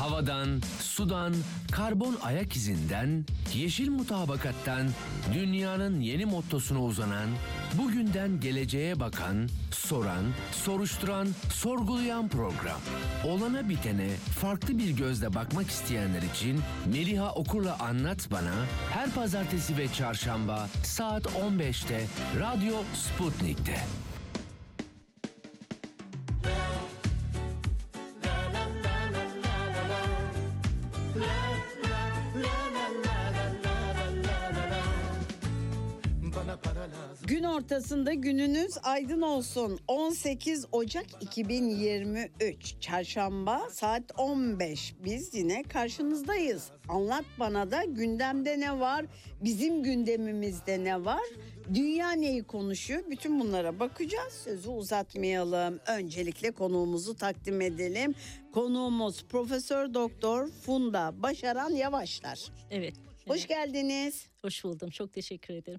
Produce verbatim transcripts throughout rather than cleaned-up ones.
Havadan, sudan, karbon ayak izinden, yeşil mutabakattan, dünyanın yeni mottosuna uzanan, bugünden geleceğe bakan, soran, soruşturan, sorgulayan program. Olana bitene farklı bir gözle bakmak isteyenler için Meliha Okur'la Anlat Bana her pazartesi ve çarşamba saat on beşte Radyo Sputnik'te. Gün ortasında gününüz aydın olsun. on sekiz Ocak iki bin yirmi üç Çarşamba saat on beş. Biz yine karşınızdayız. Anlat bana da gündemde ne var? Bizim gündemimizde ne var? Dünya neyi konuşuyor? Bütün bunlara bakacağız. Sözü uzatmayalım. Öncelikle konuğumuzu takdim edelim. Konuğumuz Profesör Doktor Funda Başaran Yavaşlar. Evet. Hoş evet. geldiniz. Hoş buldum. Çok teşekkür ederim.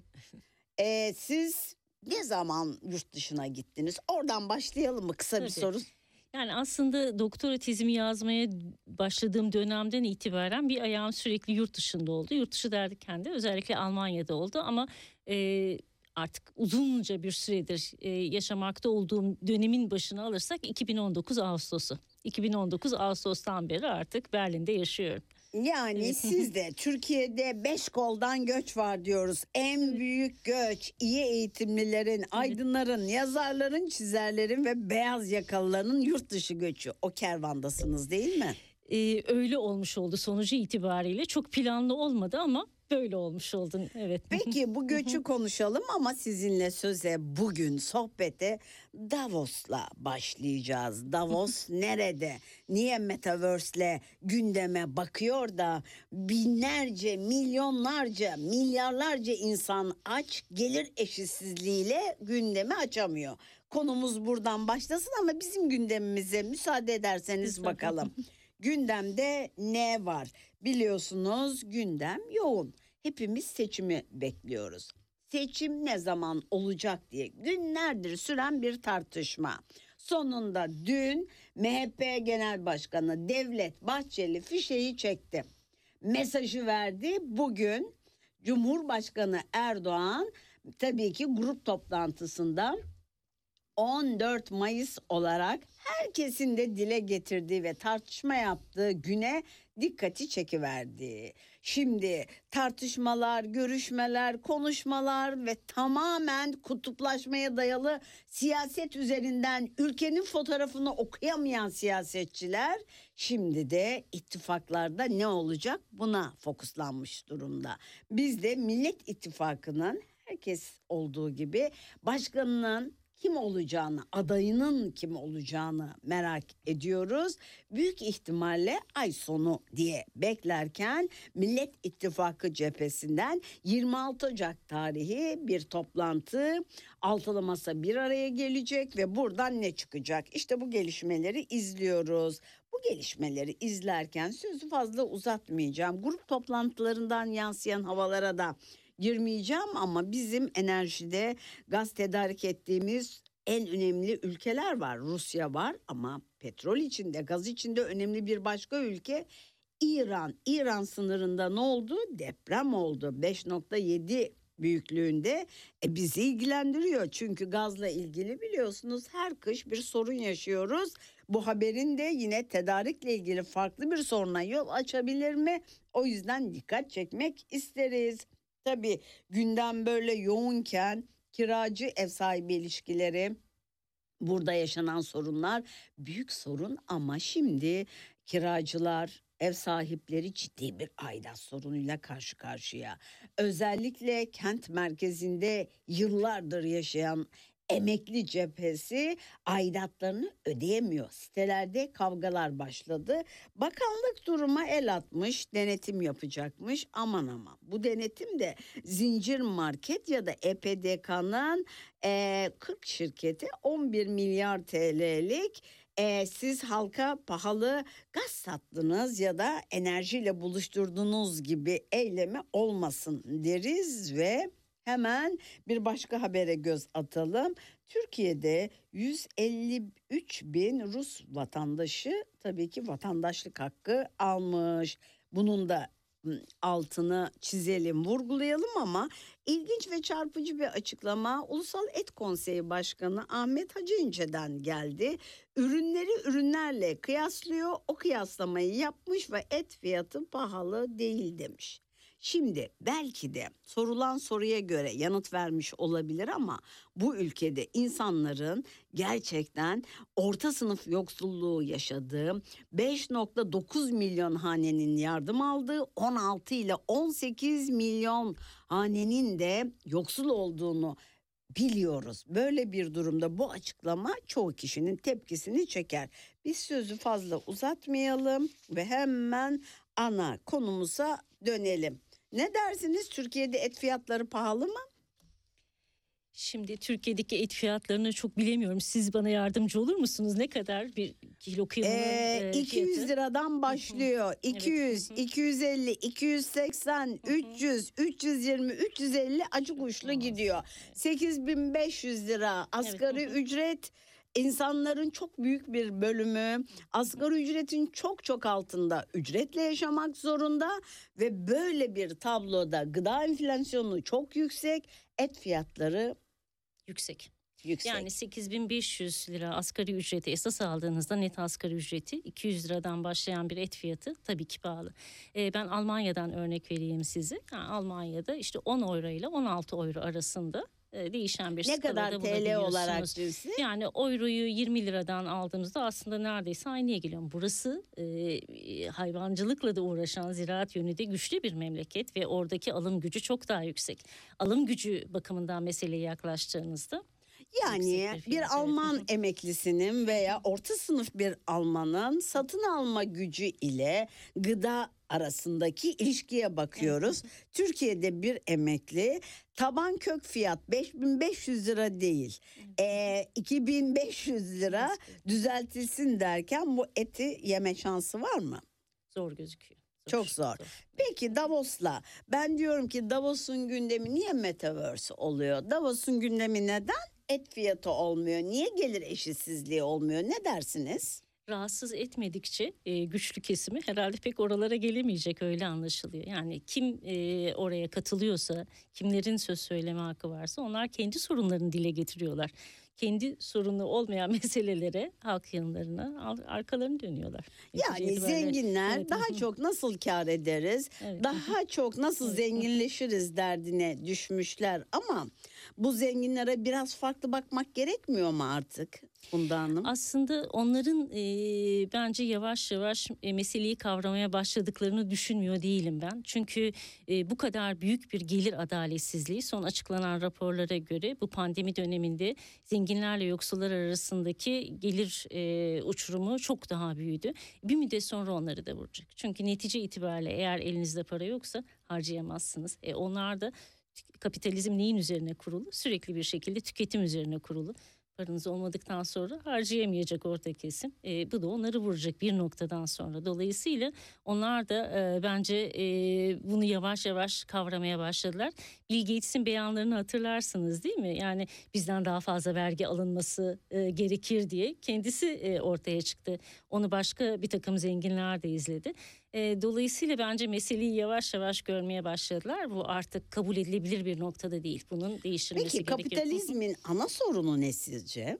Ee, siz ne zaman yurt dışına gittiniz? Oradan başlayalım mı? Kısa Tabii. bir soru. Yani aslında doktora tezimi yazmaya başladığım dönemden itibaren bir ayağım sürekli yurt dışında oldu. Yurt dışı derken de özellikle Almanya'da oldu ama e, artık uzunca bir süredir e, yaşamakta olduğum dönemin başına alırsak iki bin on dokuz Ağustos'u. iki bin on dokuz Ağustos'tan beri artık Berlin'de yaşıyorum. Yani Evet. siz de Türkiye'de beş koldan göç var diyoruz. En büyük göç iyi eğitimlilerin, aydınların, yazarların, çizerlerin ve beyaz yakalıların yurt dışı göçü. O kervandasınız değil mi? Ee, öyle olmuş oldu sonucu itibariyle. Çok planlı olmadı ama böyle olmuş oldun. Evet. Peki bu göçü konuşalım ama sizinle söze bugün sohbete Davos'la başlayacağız. Davos nerede? Niye Metaverse'le gündeme bakıyor da binlerce, milyonlarca, milyarlarca insan aç, gelir eşitsizliğiyle gündemi açamıyor. Konumuz buradan başlasın ama bizim gündemimize müsaade ederseniz bakalım. Gündemde ne var? Biliyorsunuz gündem yoğun. Hepimiz seçimi bekliyoruz. Seçim ne zaman olacak diye günlerdir süren bir tartışma. Sonunda dün M H P Genel Başkanı Devlet Bahçeli fişeği çekti. Mesajı verdi. Bugün Cumhurbaşkanı Erdoğan tabii ki grup toplantısında on dört Mayıs olarak herkesin de dile getirdiği ve tartışma yaptığı güne dikkati çekiverdi. Şimdi tartışmalar, görüşmeler, konuşmalar ve tamamen kutuplaşmaya dayalı siyaset üzerinden ülkenin fotoğrafını okuyamayan siyasetçiler şimdi de ittifaklarda ne olacak buna fokuslanmış durumda. Biz de Millet İttifakı'nın herkes olduğu gibi başkanının kim olacağını, adayının kim olacağını merak ediyoruz. Büyük ihtimalle ay sonu diye beklerken Millet İttifakı cephesinden yirmi altı Ocak tarihi bir toplantı, altılı masa bir araya gelecek ve buradan ne çıkacak? İşte bu gelişmeleri izliyoruz. Bu gelişmeleri izlerken sözü fazla uzatmayacağım. Grup toplantılarından yansıyan havalara da girmeyeceğim ama bizim enerjide gaz tedarik ettiğimiz en önemli ülkeler var. Rusya var ama petrol içinde, gaz içinde önemli bir başka ülke İran. İran sınırında ne oldu? Deprem oldu. beş nokta yedi büyüklüğünde. E bizi ilgilendiriyor çünkü gazla ilgili biliyorsunuz her kış bir sorun yaşıyoruz. Bu haberin de yine tedarikle ilgili farklı bir soruna yol açabilir mi? O yüzden dikkat çekmek isteriz. Tabii gündem böyle yoğunken kiracı ev sahibi ilişkileri, burada yaşanan sorunlar büyük sorun ama şimdi kiracılar, ev sahipleri ciddi bir aidat sorunuyla karşı karşıya. Özellikle kent merkezinde yıllardır yaşayan emekli cephesi aidatlarını ödeyemiyor. Sitelerde kavgalar başladı. Bakanlık duruma el atmış, denetim yapacakmış. Aman aman. Bu denetim de Zincir Market ya da E P D K'nın e, kırk şirketi on bir milyar T L'lik e, siz halka pahalı gaz sattınız ya da enerjiyle buluşturduğunuz gibi eylemi olmasın deriz ve Hemen bir başka habere göz atalım. Türkiye'de yüz elli üç bin Rus vatandaşı tabii ki vatandaşlık hakkı almış. Bunun da m, altını çizelim, vurgulayalım ama ilginç ve çarpıcı bir açıklama Ulusal Et Konseyi Başkanı Ahmet Hacı İnce'den geldi. Ürünleri ürünlerle kıyaslıyor, o kıyaslamayı yapmış ve et fiyatı pahalı değil demiş. Şimdi belki de sorulan soruya göre yanıt vermiş olabilir ama bu ülkede insanların gerçekten orta sınıf yoksulluğu yaşadığı, beş nokta dokuz milyon hanenin yardım aldığı, on altı ile on sekiz milyon hanenin de yoksul olduğunu biliyoruz. Böyle bir durumda bu açıklama çoğu kişinin tepkisini çeker. Biz sözü fazla uzatmayalım ve hemen ana konumuza dönelim. Ne dersiniz? Türkiye'de et fiyatları pahalı mı? Şimdi Türkiye'deki et fiyatlarını çok bilemiyorum. Siz bana yardımcı olur musunuz? Ne kadar bir kilo kıymanın Ee, e, iki yüz fiyatı? liradan başlıyor. iki yüz, Evet. iki yüz elli, iki yüz seksen, üç yüz, üç yüz yirmi, üç yüz elli açık uçlu gidiyor. sekiz bin beş yüz lira asgari Evet. ücret. İnsanların çok büyük bir bölümü asgari ücretin çok çok altında ücretle yaşamak zorunda ve böyle bir tabloda gıda enflasyonu çok yüksek, et fiyatları Yüksek. yüksek. Yani sekiz bin beş yüz lira asgari ücreti esas aldığınızda net asgari ücreti iki yüz liradan başlayan bir et fiyatı tabii ki pahalı. Ee, ben Almanya'dan örnek vereyim size. Yani Almanya'da işte on euro ile on altı euro arasında e, değişen bir ne skalada kadar T L olarak bulabiliyorsunuz. cinsi? Yani euroyu yirmi liradan aldığımızda aslında neredeyse aynıya geliyor. Burası e, hayvancılıkla da uğraşan, ziraat yönü de güçlü bir memleket ve oradaki alım gücü çok daha yüksek. Alım gücü bakımından meseleye yaklaştığınızda Yani yüksek bir fiyat, bir evet. Alman Hı hı. emeklisinin veya orta sınıf bir Almanın satın alma gücü ile gıda arasındaki ilişkiye bakıyoruz. Türkiye'de bir emekli taban kök fiyat beş bin beş yüz lira değil, ee, iki bin beş yüz lira düzeltilsin derken bu eti yeme şansı var mı? Zor gözüküyor. Çok zor. Peki Davos'la ben diyorum ki Davos'un gündemi niye Metaverse oluyor? Davos'un gündemi neden et fiyatı olmuyor? Niye gelir eşitsizliği olmuyor? Ne dersiniz? Rahatsız etmedikçe e, güçlü kesimi herhalde pek oralara gelemeyecek, öyle anlaşılıyor. Yani kim e, oraya katılıyorsa, kimlerin söz söyleme hakkı varsa onlar kendi sorunlarını dile getiriyorlar. Kendi sorunu olmayan meselelere, halk yanlarına al- arkalarını dönüyorlar. Netice Yani itibariyle- zenginler Evet, daha hı hı. çok nasıl kâr ederiz, Evet, daha çok nasıl Evet. zenginleşiriz derdine düşmüşler. Ama bu zenginlere biraz farklı bakmak gerekmiyor mu artık Funda Hanım? Aslında onların e, bence yavaş yavaş e, meseleyi kavramaya başladıklarını düşünmüyor değilim ben. Çünkü e, bu kadar büyük bir gelir adaletsizliği son açıklanan raporlara göre bu pandemi döneminde zenginlerle yoksullar arasındaki gelir e, uçurumu çok daha büyüdü. Bir müddet sonra onları da vuracak. Çünkü netice itibariyle eğer elinizde para yoksa harcayamazsınız. E, onlar da kapitalizm neyin üzerine kurulu? Sürekli bir şekilde tüketim üzerine kurulu. Paranız olmadıktan sonra harcayamayacak orta kesim. E, bu da onları vuracak bir noktadan sonra. Dolayısıyla onlar da e, bence e, bunu yavaş yavaş kavramaya başladılar. Bill Gates'in beyanlarını hatırlarsınız değil mi? Yani bizden daha fazla vergi alınması e, gerekir diye kendisi e, ortaya çıktı. Onu başka bir takım zenginler de izledi. E, dolayısıyla bence meseleyi yavaş yavaş görmeye başladılar. Bu artık kabul edilebilir bir noktada değil. Bunun değiştirilmesi Peki gerekiyor. kapitalizmin ana sorunu ne sizce?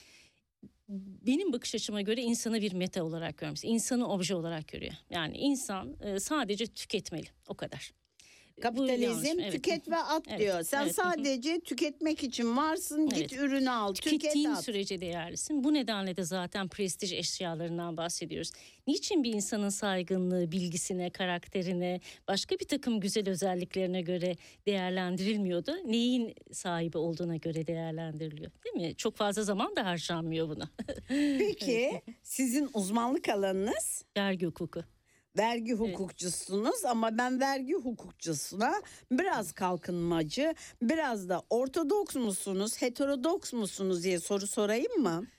Benim bakış açıma göre insanı bir meta olarak görmesi, insanı obje olarak görüyor. Yani insan e, sadece tüketmeli, o kadar. Bu Kapitalizm yanlış, evet. tüket ve at Evet, diyor. Sen evet. sadece tüketmek için varsın, Evet. git ürünü al, tüket Tükettiğin at. sürece değerlisin. Bu nedenle de zaten prestij eşyalarından bahsediyoruz. Niçin bir insanın saygınlığı, bilgisine, karakterine, başka bir takım güzel özelliklerine göre değerlendirilmiyordu? Neyin sahibi olduğuna göre değerlendiriliyor, değil mi? Çok fazla zaman da harcanmıyor buna. Peki sizin uzmanlık alanınız? Vergi hukuku. Vergi hukukçusunuz ama ben vergi hukukçusuna biraz kalkınmacı, biraz da ortodoks musunuz, heterodoks musunuz diye soru sorayım mı?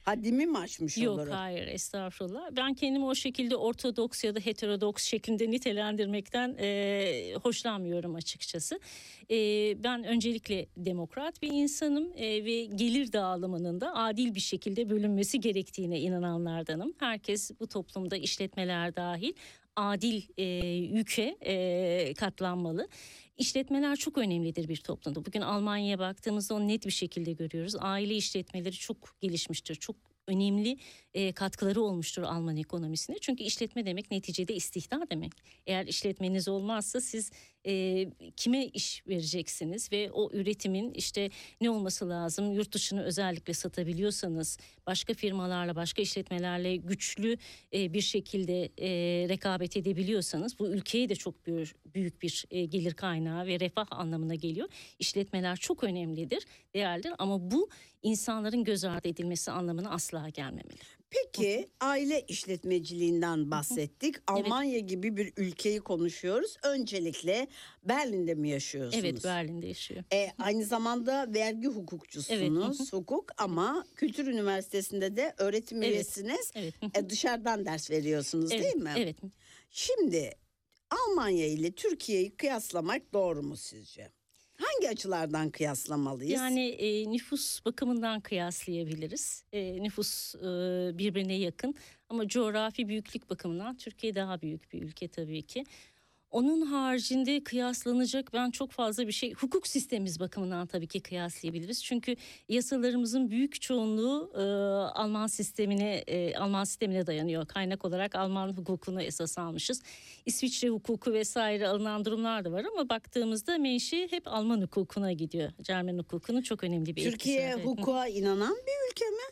Haddimi mi aşmış Yok olurum? hayır estağfurullah. Ben kendimi o şekilde ortodoks ya da heterodoks şeklinde nitelendirmekten e, hoşlanmıyorum açıkçası. E, ben öncelikle demokrat bir insanım e, ve gelir dağılımının da adil bir şekilde bölünmesi gerektiğine inananlardanım. Herkes bu toplumda işletmeler dahil adil e, yüke e, katlanmalı. İşletmeler çok önemlidir bir toplumda. Bugün Almanya'ya baktığımızda onu net bir şekilde görüyoruz. Aile işletmeleri çok gelişmiştir. Çok önemli e, katkıları olmuştur Alman ekonomisine. Çünkü işletme demek neticede istihdam demek. Eğer işletmeniz olmazsa siz e, kime iş vereceksiniz ve o üretimin işte ne olması lazım? Yurt dışını özellikle satabiliyorsanız, başka firmalarla, başka işletmelerle güçlü e, bir şekilde e, rekabet edebiliyorsanız bu ülkeye de çok büyük, büyük bir e, gelir kaynağı ve refah anlamına geliyor. İşletmeler çok önemlidir, değerlidir ama bu insanların göz ardı edilmesi anlamına asla gelmemeli. Peki aile işletmeciliğinden bahsettik. Almanya gibi bir ülkeyi konuşuyoruz. Öncelikle Berlin'de mi yaşıyorsunuz? Evet, Berlin'de yaşıyor. E, aynı zamanda vergi hukukçusunuz, Evet. hukuk ama Kültür Üniversitesi'nde de öğretim Evet. üyesiniz. Evet. E, dışarıdan ders veriyorsunuz Evet, değil mi? Evet. Şimdi Almanya ile Türkiye'yi kıyaslamak doğru mu sizce? Hangi açılardan kıyaslamalıyız? Yani e, nüfus bakımından kıyaslayabiliriz. E, nüfus e, birbirine yakın ama coğrafi büyüklük bakımından Türkiye daha büyük bir ülke tabii ki. Onun haricinde kıyaslanacak ben çok fazla bir şey hukuk sistemimiz bakımından tabii ki kıyaslayabiliriz. Çünkü yasalarımızın büyük çoğunluğu e, Alman sistemine e, Alman sistemine dayanıyor. Kaynak olarak Alman hukukunu esas almışız. İsviçre hukuku vesaire alınan durumlar da var ama baktığımızda menşe hep Alman hukukuna gidiyor. Cermen hukukunun çok önemli bir etkisi Türkiye var. hukuka inanan bir ülke mi?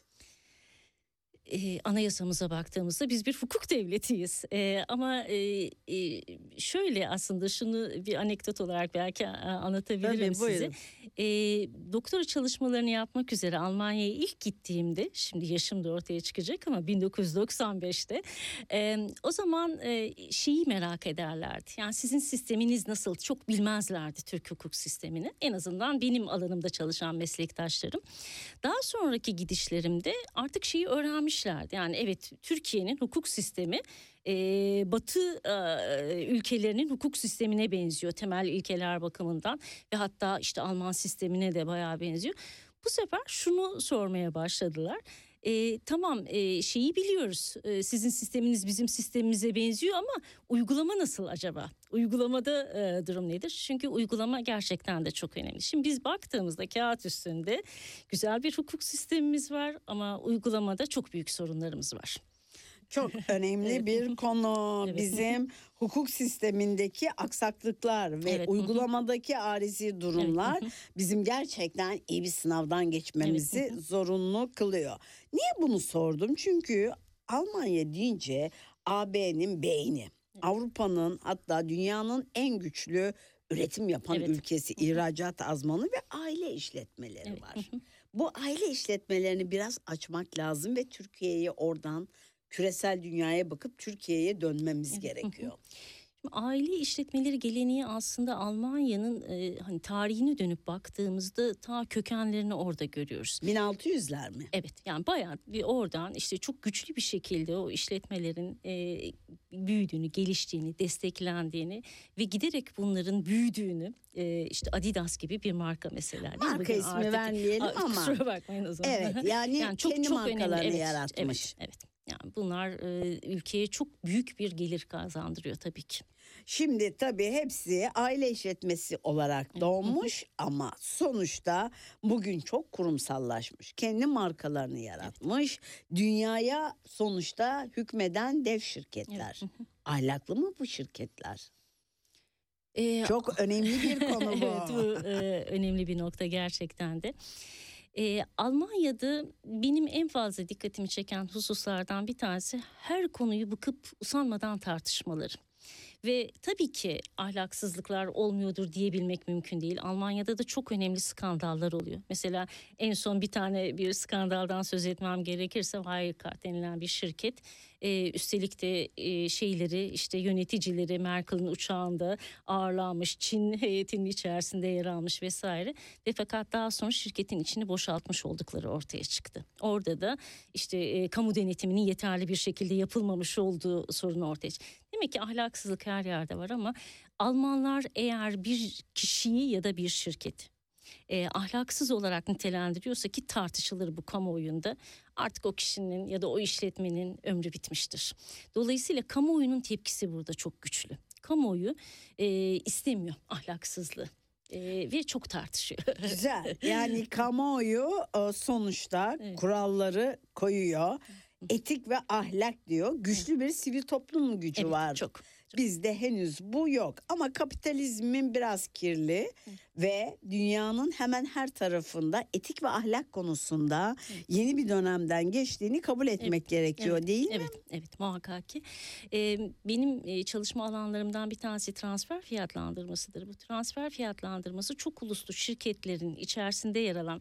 E, anayasamıza baktığımızda biz bir hukuk devletiyiz. E, ama e, e, şöyle aslında şunu bir anekdot olarak belki a, anlatabilirim Tabii, size. buyurun. E, doktora çalışmalarını yapmak üzere Almanya'ya ilk gittiğimde, şimdi yaşım da ortaya çıkacak ama bin dokuz yüz doksan beşte e, o zaman e, şeyi merak ederlerdi. Yani sizin sisteminiz nasıl? Çok bilmezlerdi Türk hukuk sistemini. En azından benim alanımda çalışan meslektaşlarım. Daha sonraki gidişlerimde artık şeyi öğrenmişlerdi. Yani evet Türkiye'nin hukuk sistemi e, Batı e, ülkelerinin hukuk sistemine benziyor. Temel ilkeler bakımından ve hatta işte Alman sistemine de bayağı benziyor. Bu sefer şunu sormaya başladılar. E, tamam e, şeyi biliyoruz e, sizin sisteminiz bizim sistemimize benziyor ama uygulama nasıl acaba? Uygulamada e, durum nedir? Çünkü uygulama gerçekten de çok önemli. Şimdi biz baktığımızda kağıt üstünde güzel bir hukuk sistemimiz var ama uygulamada çok büyük sorunlarımız var. Çok önemli Evet. bir konu. Evet. Bizim hukuk sistemindeki aksaklıklar ve Evet. uygulamadaki arizi durumlar Evet. bizim gerçekten iyi bir sınavdan geçmemizi Evet. zorunlu kılıyor. Niye bunu sordum? Çünkü Almanya deyince A B'nin beyni, Avrupa'nın hatta dünyanın en güçlü üretim yapan Evet. ülkesi, ihracat azmanı ve aile işletmeleri Evet. var. Bu aile işletmelerini biraz açmak lazım ve Türkiye'yi oradan küresel dünyaya bakıp Türkiye'ye dönmemiz Evet. gerekiyor. Şimdi aile işletmeleri geleneği aslında Almanya'nın e, hani tarihine dönüp baktığımızda ta kökenlerini orada görüyoruz. bin altı yüzler mi? Evet yani bayağı bir oradan işte çok güçlü bir şekilde o işletmelerin e, büyüdüğünü, geliştiğini, desteklendiğini ve giderek bunların büyüdüğünü e, işte Adidas gibi bir marka mesela. değil mi? Marka Bugün ismi artık- vermeyelim Aa, ama. Kusura bakmayın o zaman. Evet yani, Yani çok kendi çok markalarını önemli. Evet, yaratmış. Evet, evet. Yani bunlar e, ülkeye çok büyük bir gelir kazandırıyor tabii ki. Şimdi tabii hepsi aile işletmesi olarak doğmuş ama sonuçta bugün çok kurumsallaşmış. Kendi markalarını yaratmış. Dünyaya sonuçta hükmeden dev şirketler. Ahlaklı mı bu şirketler? Ee, Çok önemli bir konu bu. Evet bu e, önemli bir nokta gerçekten de. Ee, Almanya'da benim en fazla dikkatimi çeken hususlardan bir tanesi her konuyu bıkıp usanmadan tartışmaları. Ve tabii ki ahlaksızlıklar olmuyordur diyebilmek mümkün değil. Almanya'da da çok önemli skandallar oluyor. Mesela en son bir tane bir skandaldan söz etmem gerekirse Wirecard denilen bir şirket. Ee, üstelik de e, şeyleri işte yöneticileri Merkel'in uçağında ağırlanmış, Çin heyetinin içerisinde yer almış vesaire. Ve fakat daha sonra şirketin içini boşaltmış oldukları ortaya çıktı. Orada da işte e, kamu denetiminin yeterli bir şekilde yapılmamış olduğu sorunu ortaya çıktı. Demek ki ahlaksızlık her yerde var ama Almanlar eğer bir kişiyi ya da bir şirket e, ahlaksız olarak nitelendiriyorsa ki tartışılır bu kamuoyunda, artık o kişinin ya da o işletmenin ömrü bitmiştir. Dolayısıyla kamuoyunun tepkisi burada çok güçlü. Kamuoyu e, istemiyor ahlaksızlığı. Ee, ve çok tartışıyor. Güzel. Yani kamuoyu e, sonuçta Evet. kuralları koyuyor. Etik ve ahlak diyor. Güçlü bir sivil toplum gücü Evet, var. çok. Bizde henüz bu yok. Ama kapitalizmin biraz kirli ve dünyanın hemen her tarafında etik ve ahlak konusunda yeni bir dönemden geçtiğini kabul etmek Evet, gerekiyor, evet, değil mi? Evet, evet muhakkak ki. Ee, benim e, çalışma alanlarımdan bir tanesi transfer fiyatlandırmasıdır. Bu transfer fiyatlandırması çok uluslu şirketlerin içerisinde yer alan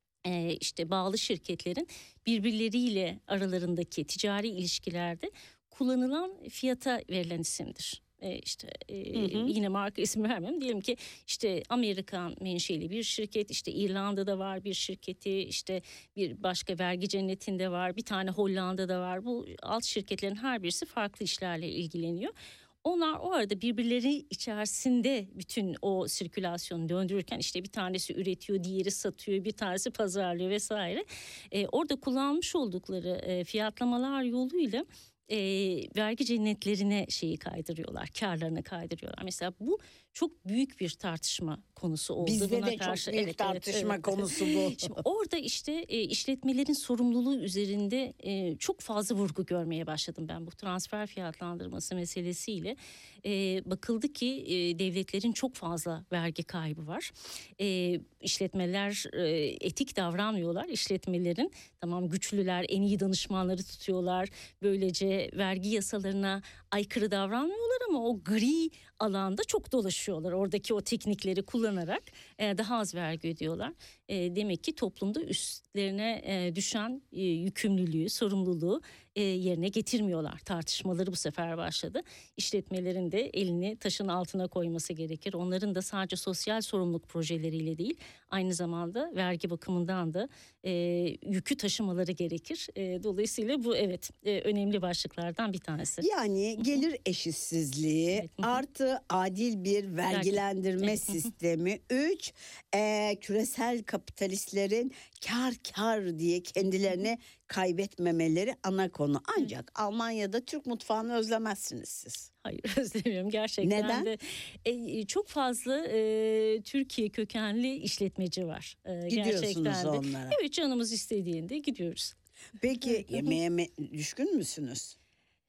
e, işte bağlı şirketlerin birbirleriyle aralarındaki ticari ilişkilerde kullanılan fiyata verilen isimdir. E, işte e, Hı hı. yine marka ismi vermem. Diyelim ki işte Amerikan menşeli bir şirket, işte İrlanda'da var bir şirketi, işte bir başka vergi cennetinde var, bir tane Hollanda'da var. Bu alt şirketlerin her birisi farklı işlerle ilgileniyor. Onlar o arada birbirleri içerisinde bütün o sirkülasyonu döndürürken işte bir tanesi üretiyor, diğeri satıyor, bir tanesi pazarlıyor vesaire. E, orada kullanmış oldukları e, fiyatlamalar yoluyla e, vergi cennetlerine şeyi kaydırıyorlar, karlarını kaydırıyorlar. Mesela bu çok büyük bir tartışma konusu oldu. Bizde Buna de karşı, çok büyük evet, tartışma evet, evet. konusu bu. Şimdi orada işte e, işletmelerin sorumluluğu üzerinde e, çok fazla vurgu görmeye başladım ben bu transfer fiyatlandırması meselesiyle. E, bakıldı ki e, devletlerin çok fazla vergi kaybı var. E, işletmeler e, etik davranmıyorlar. İşletmelerin tamam güçlüler, en iyi danışmanları tutuyorlar. Böylece vergi yasalarına aykırı davranmıyorlar ama o gri alanda çok dolaşıyorlar. Oradaki o teknikleri kullanarak e, daha az vergi ödüyorlar. E, demek ki toplumda üstlerine e, düşen e, yükümlülüğü, sorumluluğu e, yerine getirmiyorlar. Tartışmaları bu sefer başladı. İşletmelerin de elini taşın altına koyması gerekir. Onların da sadece sosyal sorumluluk projeleriyle değil, aynı zamanda vergi bakımından da e, yükü taşımaları gerekir. E, dolayısıyla bu evet e, önemli başlıklardan bir tanesi. Yani gelir eşitsizliği Evet. artı adil bir vergilendirme Evet. sistemi. Üç, e, küresel kapitalistlerin kar kar diye kendilerini kaybetmemeleri ana konu. Ancak Almanya'da Türk mutfağını özlemezsiniz siz. Hayır özlemiyorum gerçekten Neden? de. E, çok fazla e, Türkiye kökenli işletmeci var. E, Gidiyorsunuz gerçekten de. onlara. Evet canımız istediğinde gidiyoruz. Peki yemeğe me- düşkün müsünüz?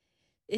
E,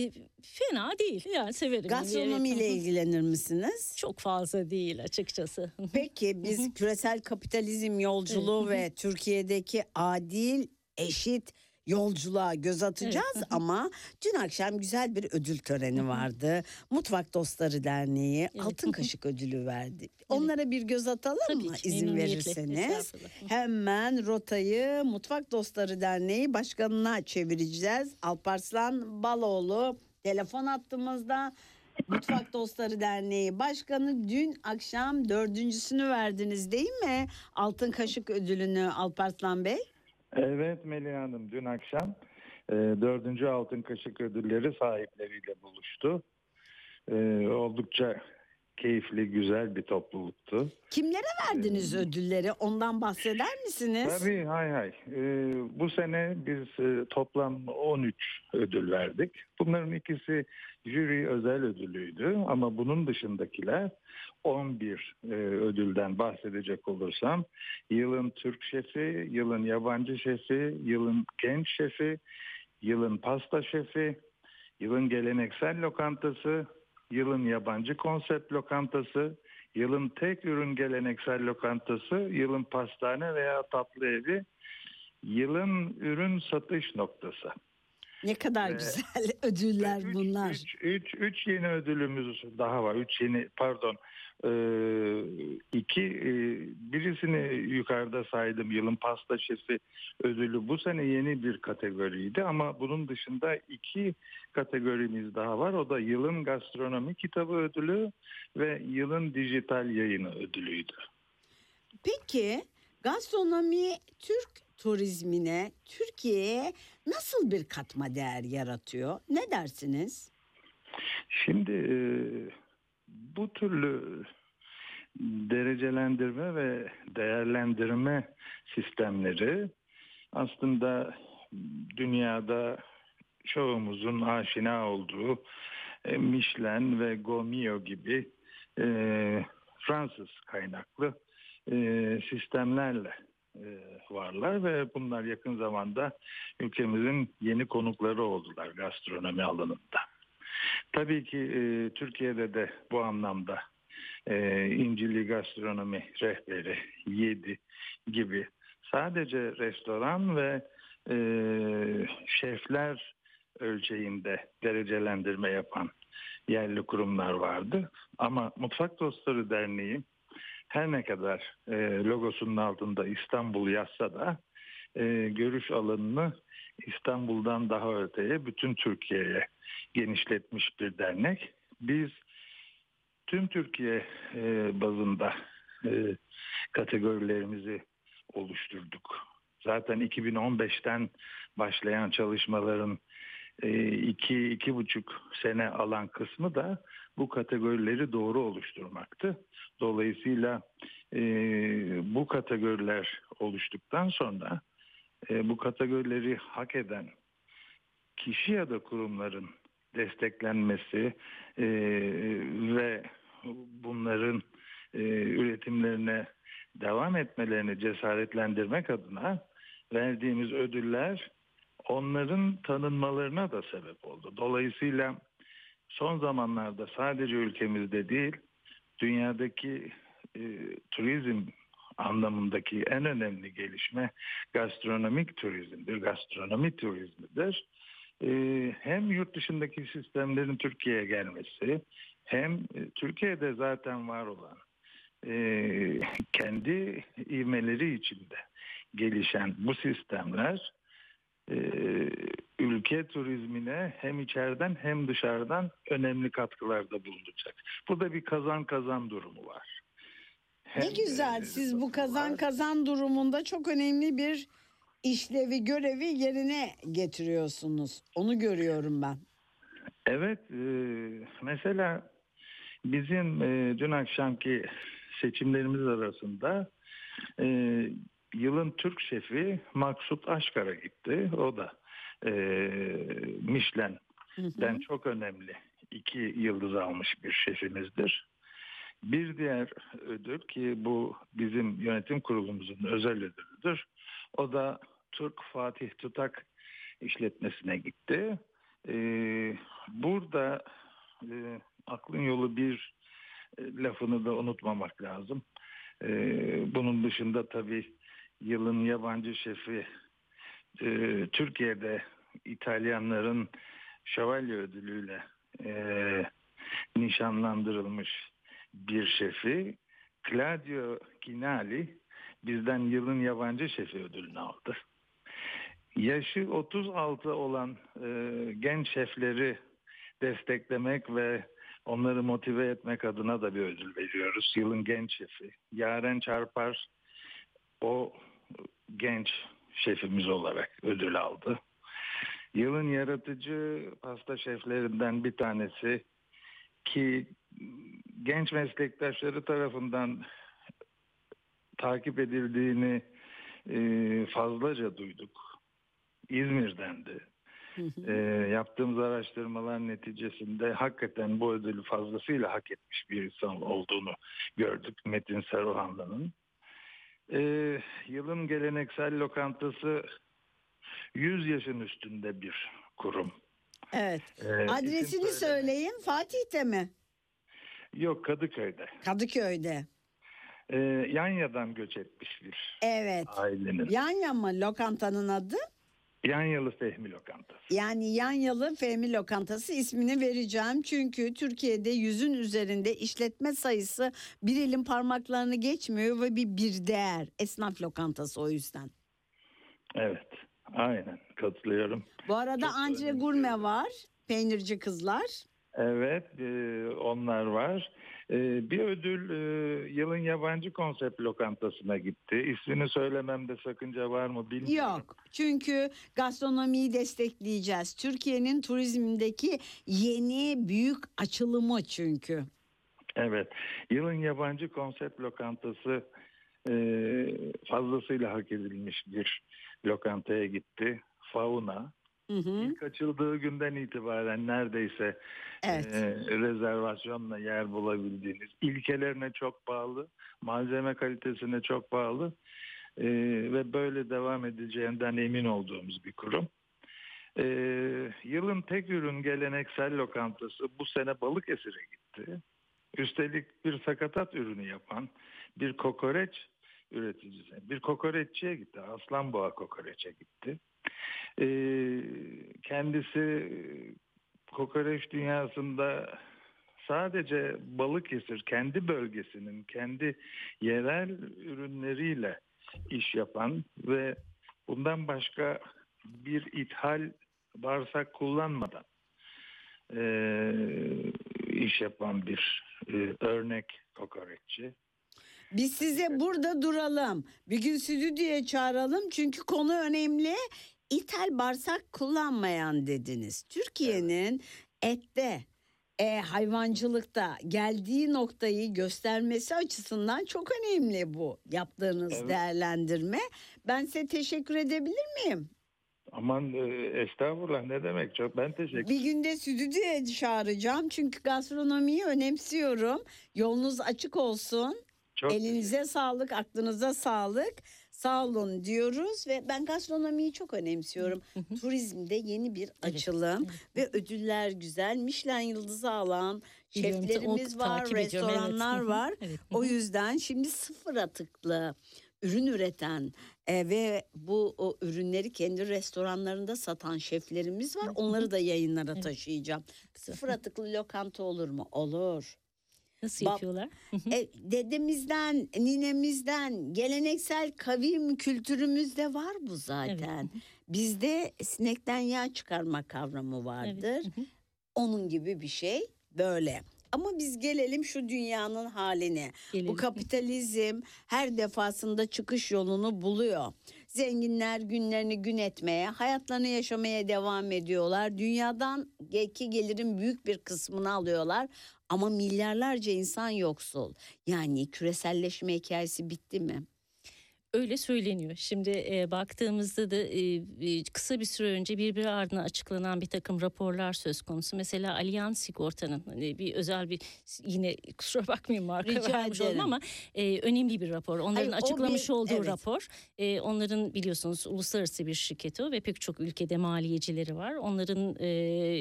fena değil yani severim. Gastronomiyle Evet. ilgilenir misiniz? Çok fazla değil açıkçası. Peki biz küresel kapitalizm yolculuğu ve Türkiye'deki adil, eşit yolculuğa göz atacağız Evet. ama dün akşam güzel bir ödül töreni vardı. Mutfak Dostları Derneği Evet. Altın Kaşık ödülü verdi. Onlara bir göz atalım Tabii mı ki, izin memnuniyetle. verirseniz? Estağfurullah. Hemen rotayı Mutfak Dostları Derneği Başkanı'na çevireceğiz. Alparslan Baloğlu telefon hattımızda. Mutfak Dostları Derneği Başkanı, dün akşam dördüncüsünü verdiniz değil mi? Altın Kaşık ödülünü Alparslan Bey. Evet Melih Hanım, dün akşam e, dördüncü Altın Kaşık ödülleri sahipleriyle buluştu. E, oldukça keyifli, güzel bir topluluktu. Kimlere verdiniz ödülleri? Ondan bahseder misiniz? Tabii hay hay. E, bu sene biz e, toplam on üç ödül verdik. Bunların ikisi jüri özel ödülüydü ama bunun dışındakiler on bir e, ödülden bahsedecek olursam yılın Türk şefi, yılın yabancı şefi, yılın genç şefi, yılın pasta şefi, yılın geleneksel lokantası, yılın yabancı konsept lokantası, yılın tek ürün geleneksel lokantası, yılın pastane veya tatlı evi, yılın ürün satış noktası. Ne kadar Ve- güzel ödüller Üç, bunlar. Üç, üç, üç yeni ödülümüz daha var. Üç yeni, pardon. Ee, iki, e, birisini yukarıda saydım. Yılın pasta şefi ödülü bu sene yeni bir kategoriydi. Ama bunun dışında iki kategorimiz daha var. O da yılın gastronomi kitabı ödülü ve yılın dijital yayını ödülüydü. Peki gastronomi Türk turizmine, Türkiye'ye nasıl bir katma değer yaratıyor? Ne dersiniz? Şimdi e, bu türlü derecelendirme ve değerlendirme sistemleri aslında dünyada çoğumuzun aşina olduğu e, Michelin ve Gomio gibi e, Fransız kaynaklı e, sistemlerle e, varlar ve bunlar yakın zamanda ülkemizin yeni konukları oldular gastronomi alanında. Tabii ki e, Türkiye'de de bu anlamda e, İncilli Gastronomi Rehberi, yedi gibi sadece restoran ve e, şefler ölçeğinde derecelendirme yapan yerli kurumlar vardı. Ama Mutfak Dostları Derneği her ne kadar e, logosunun altında İstanbul yazsa da e, görüş alanını İstanbul'dan daha öteye bütün Türkiye'ye genişletmiş bir dernek. Biz tüm Türkiye e, bazında e, kategorilerimizi oluşturduk. Zaten iki bin on beşten başlayan çalışmaların e, iki, iki buçuk sene alan kısmı da bu kategorileri doğru oluşturmaktı. Dolayısıyla e, bu kategoriler oluştuktan sonra e, bu kategorileri hak eden kişi ya da kurumların desteklenmesi e, ve bunların e, üretimlerine devam etmelerini cesaretlendirmek adına verdiğimiz ödüller onların tanınmalarına da sebep oldu. Dolayısıyla son zamanlarda sadece ülkemizde değil, dünyadaki e, turizm anlamındaki en önemli gelişme gastronomik turizmdir, gastronomi turizmidir. Ee, hem yurt dışındaki sistemlerin Türkiye'ye gelmesi, hem e, Türkiye'de zaten var olan e, kendi ivmeleri içinde gelişen bu sistemler e, ülke turizmine hem içeriden hem dışarıdan önemli katkılarda bulunacak. Burada bir kazan kazan durumu var. Ne Hem, güzel, e, siz bu var. kazan kazan durumunda çok önemli bir işlevi, görevi yerine getiriyorsunuz. Onu görüyorum ben. Evet, e, mesela bizim e, dün akşamki seçimlerimiz arasında e, yılın Türk şefi Maksut Aşkar'a gitti. O da e, Michelin'den çok önemli iki yıldız almış bir şefimizdir. Bir diğer ödül ki bu bizim yönetim kurulumuzun özel ödülüdür. O da Türk Fatih Tutak işletmesine gitti. Ee, burada e, aklın yolu bir e, lafını da unutmamak lazım. Ee, bunun dışında tabii yılın yabancı şefi e, Türkiye'de İtalyanların şövalye ödülüyle e, nişanlandırılmış bir şefi Claudio Ginali bizden yılın yabancı şefi ödülünü aldı. Yaşı otuz altı olan e, genç şefleri desteklemek ve onları motive etmek adına da bir ödül veriyoruz. Yılın genç şefi. Yaren Çarpar o genç şefimiz olarak ödül aldı. Yılın yaratıcı pasta şeflerinden bir tanesi ki genç meslektaşları tarafından takip edildiğini e, fazlaca duyduk. İzmir'dendi. Hı hı. E, yaptığımız araştırmalar neticesinde hakikaten bu ödülü fazlasıyla hak etmiş bir insan olduğunu gördük Metin Saruhanlı'nın. E, yılın geleneksel lokantası yüz yaşın üstünde bir kurum. Evet. E, Adresini isim söyleme- söyleyin. Fatih'te mi? Yok, Kadıköy'de. Kadıköy'de. E, Yanya'dan göç etmiş bir Evet. ailenin. Yanya mı lokantanın adı? Yanyalı Fehmi Lokantası. Yani Yanyalı Fehmi Lokantası ismini vereceğim. Çünkü Türkiye'de yüzün üzerinde işletme sayısı bir elin parmaklarını geçmiyor ve bir bir değer. Esnaf lokantası o yüzden. Evet, aynen katılıyorum. Bu arada Çok Andre önemli. Gurme var. Peynirci kızlar. Evet, e, onlar var. E, bir ödül e, yılın yabancı konsept lokantasına gitti. İsmini söylememde sakınca var mı bilmiyorum. Yok. Çünkü gastronomiyi destekleyeceğiz. Türkiye'nin turizmdeki yeni büyük açılımı çünkü. Evet, yılın yabancı konsept lokantası e, fazlasıyla hak edilmiş bir lokantaya gitti. Fauna. Hı hı. İlk açıldığı günden itibaren neredeyse Evet. e, rezervasyonla yer bulabildiğiniz, ilkelerine çok bağlı, malzeme kalitesine çok bağlı e, ve böyle devam edeceğinden emin olduğumuz bir kurum. E, yılın tek ürün geleneksel lokantası bu sene Balıkesir'e gitti. Üstelik bir sakatat ürünü yapan bir kokoreç üreticisi, bir kokoreççiye gitti. Aslanboğa kokoreçe gitti. Ee, kendisi kokoreç dünyasında sadece Balıkesir kendi bölgesinin kendi yerel ürünleriyle iş yapan ve bundan başka bir ithal bağırsak kullanmadan e, iş yapan bir e, örnek kokoreççi. Biz size burada duralım. Bir gün stüdyoya çağıralım çünkü konu önemli. İthal bağırsak kullanmayan dediniz. Türkiye'nin ette, e, hayvancılıkta geldiği noktayı göstermesi açısından çok önemli bu yaptığınız Evet. değerlendirme. Ben size teşekkür edebilir miyim? Aman e, estağfurullah, ne demek, çok ben teşekkür Bir günde stüdyoya çağıracağım çünkü gastronomiyi önemsiyorum. Yolunuz açık olsun. çok Elinize sağlık, aklınıza sağlık. Sağ olun diyoruz ve ben gastronomiyi çok önemsiyorum. Turizmde yeni bir açılım ve ödüller güzel. Michelin yıldızı alan Biliyorum, şeflerimiz o- var, takip ediyorum, evet. restoranlar Hı hı, var. evet. O yüzden şimdi sıfır atıklı ürün üreten e, ve bu o ürünleri kendi restoranlarında satan şeflerimiz var. Onları da yayınlara Evet. taşıyacağım. Sıfır atıklı lokanta olur mu? Olur. Nasıl Bak- yapıyorlar? E, dedemizden, ninemizden, geleneksel kavim kültürümüzde var bu zaten. Bizde sinekten yağ çıkarma kavramı vardır. Evet. Hı hı. Onun gibi bir şey böyle. Ama biz gelelim şu dünyanın haline. Gelelim. Bu kapitalizm her defasında çıkış yolunu buluyor. Zenginler günlerini gün etmeye, hayatlarını yaşamaya devam ediyorlar. Dünyadan ki gelirin büyük bir kısmını alıyorlar. Ama milyarlarca insan yoksul. Yani küreselleşme hikayesi bitti mi? Öyle söyleniyor. Şimdi e, baktığımızda da e, e, kısa bir süre önce birbiri ardına açıklanan bir takım raporlar söz konusu. Mesela Allianz Sigorta'nın hani bir özel bir, yine kusura bakmayın marka Rica vermiş ederim. oldum ama e, önemli bir rapor. Onların Hayır, o açıklamış bir- olduğu evet. rapor. E, onların biliyorsunuz uluslararası bir şirketi o ve pek çok ülkede maliyecileri var. Onların e,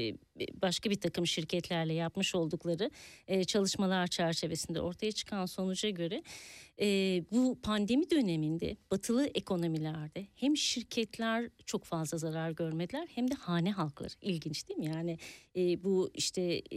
başka bir takım şirketlerle yapmış oldukları e, çalışmalar çerçevesinde ortaya çıkan sonuca göre e, bu pandemi döneminde batılı ekonomilerde hem şirketler çok fazla zarar görmediler hem de hane halkları. İlginç değil mi? Yani e, bu işte e,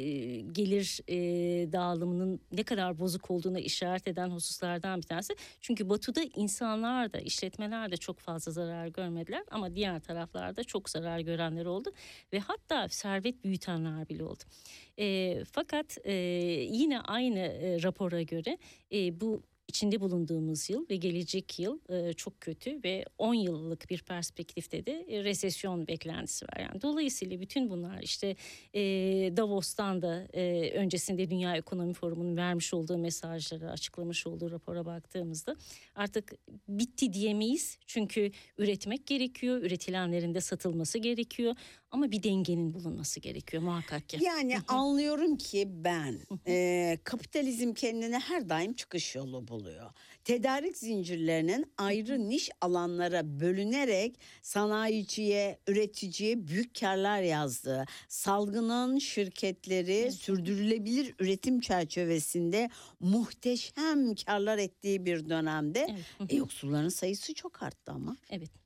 gelir e, dağılımının ne kadar bozuk olduğuna işaret eden hususlardan bir tanesi. Çünkü batıda insanlar da işletmeler de çok fazla zarar görmediler ama diğer taraflarda çok zarar görenler oldu ve hatta servet büyütenler bile oldu. E, fakat e, yine aynı e, rapora göre e, bu içinde bulunduğumuz yıl ve gelecek yıl e, çok kötü ve on yıllık bir perspektifte de e, resesyon beklentisi var. Yani dolayısıyla bütün bunlar işte e, Davos'tan da e, öncesinde Dünya Ekonomi Forumu'nun vermiş olduğu mesajları, açıklamış olduğu rapora baktığımızda artık bitti diyemeyiz. Çünkü üretmek gerekiyor, üretilenlerin de satılması gerekiyor ama bir dengenin bulunması gerekiyor muhakkak ki. Yani anlıyorum ki ben e, kapitalizm kendine her daim çıkış yolu buluyor. Tedarik zincirlerinin ayrı niş alanlara bölünerek sanayiciye, üreticiye büyük karlar yazdığı, salgının şirketleri sürdürülebilir üretim çerçevesinde muhteşem karlar ettiği bir dönemde Evet. e, yoksulların sayısı çok arttı ama. Evet.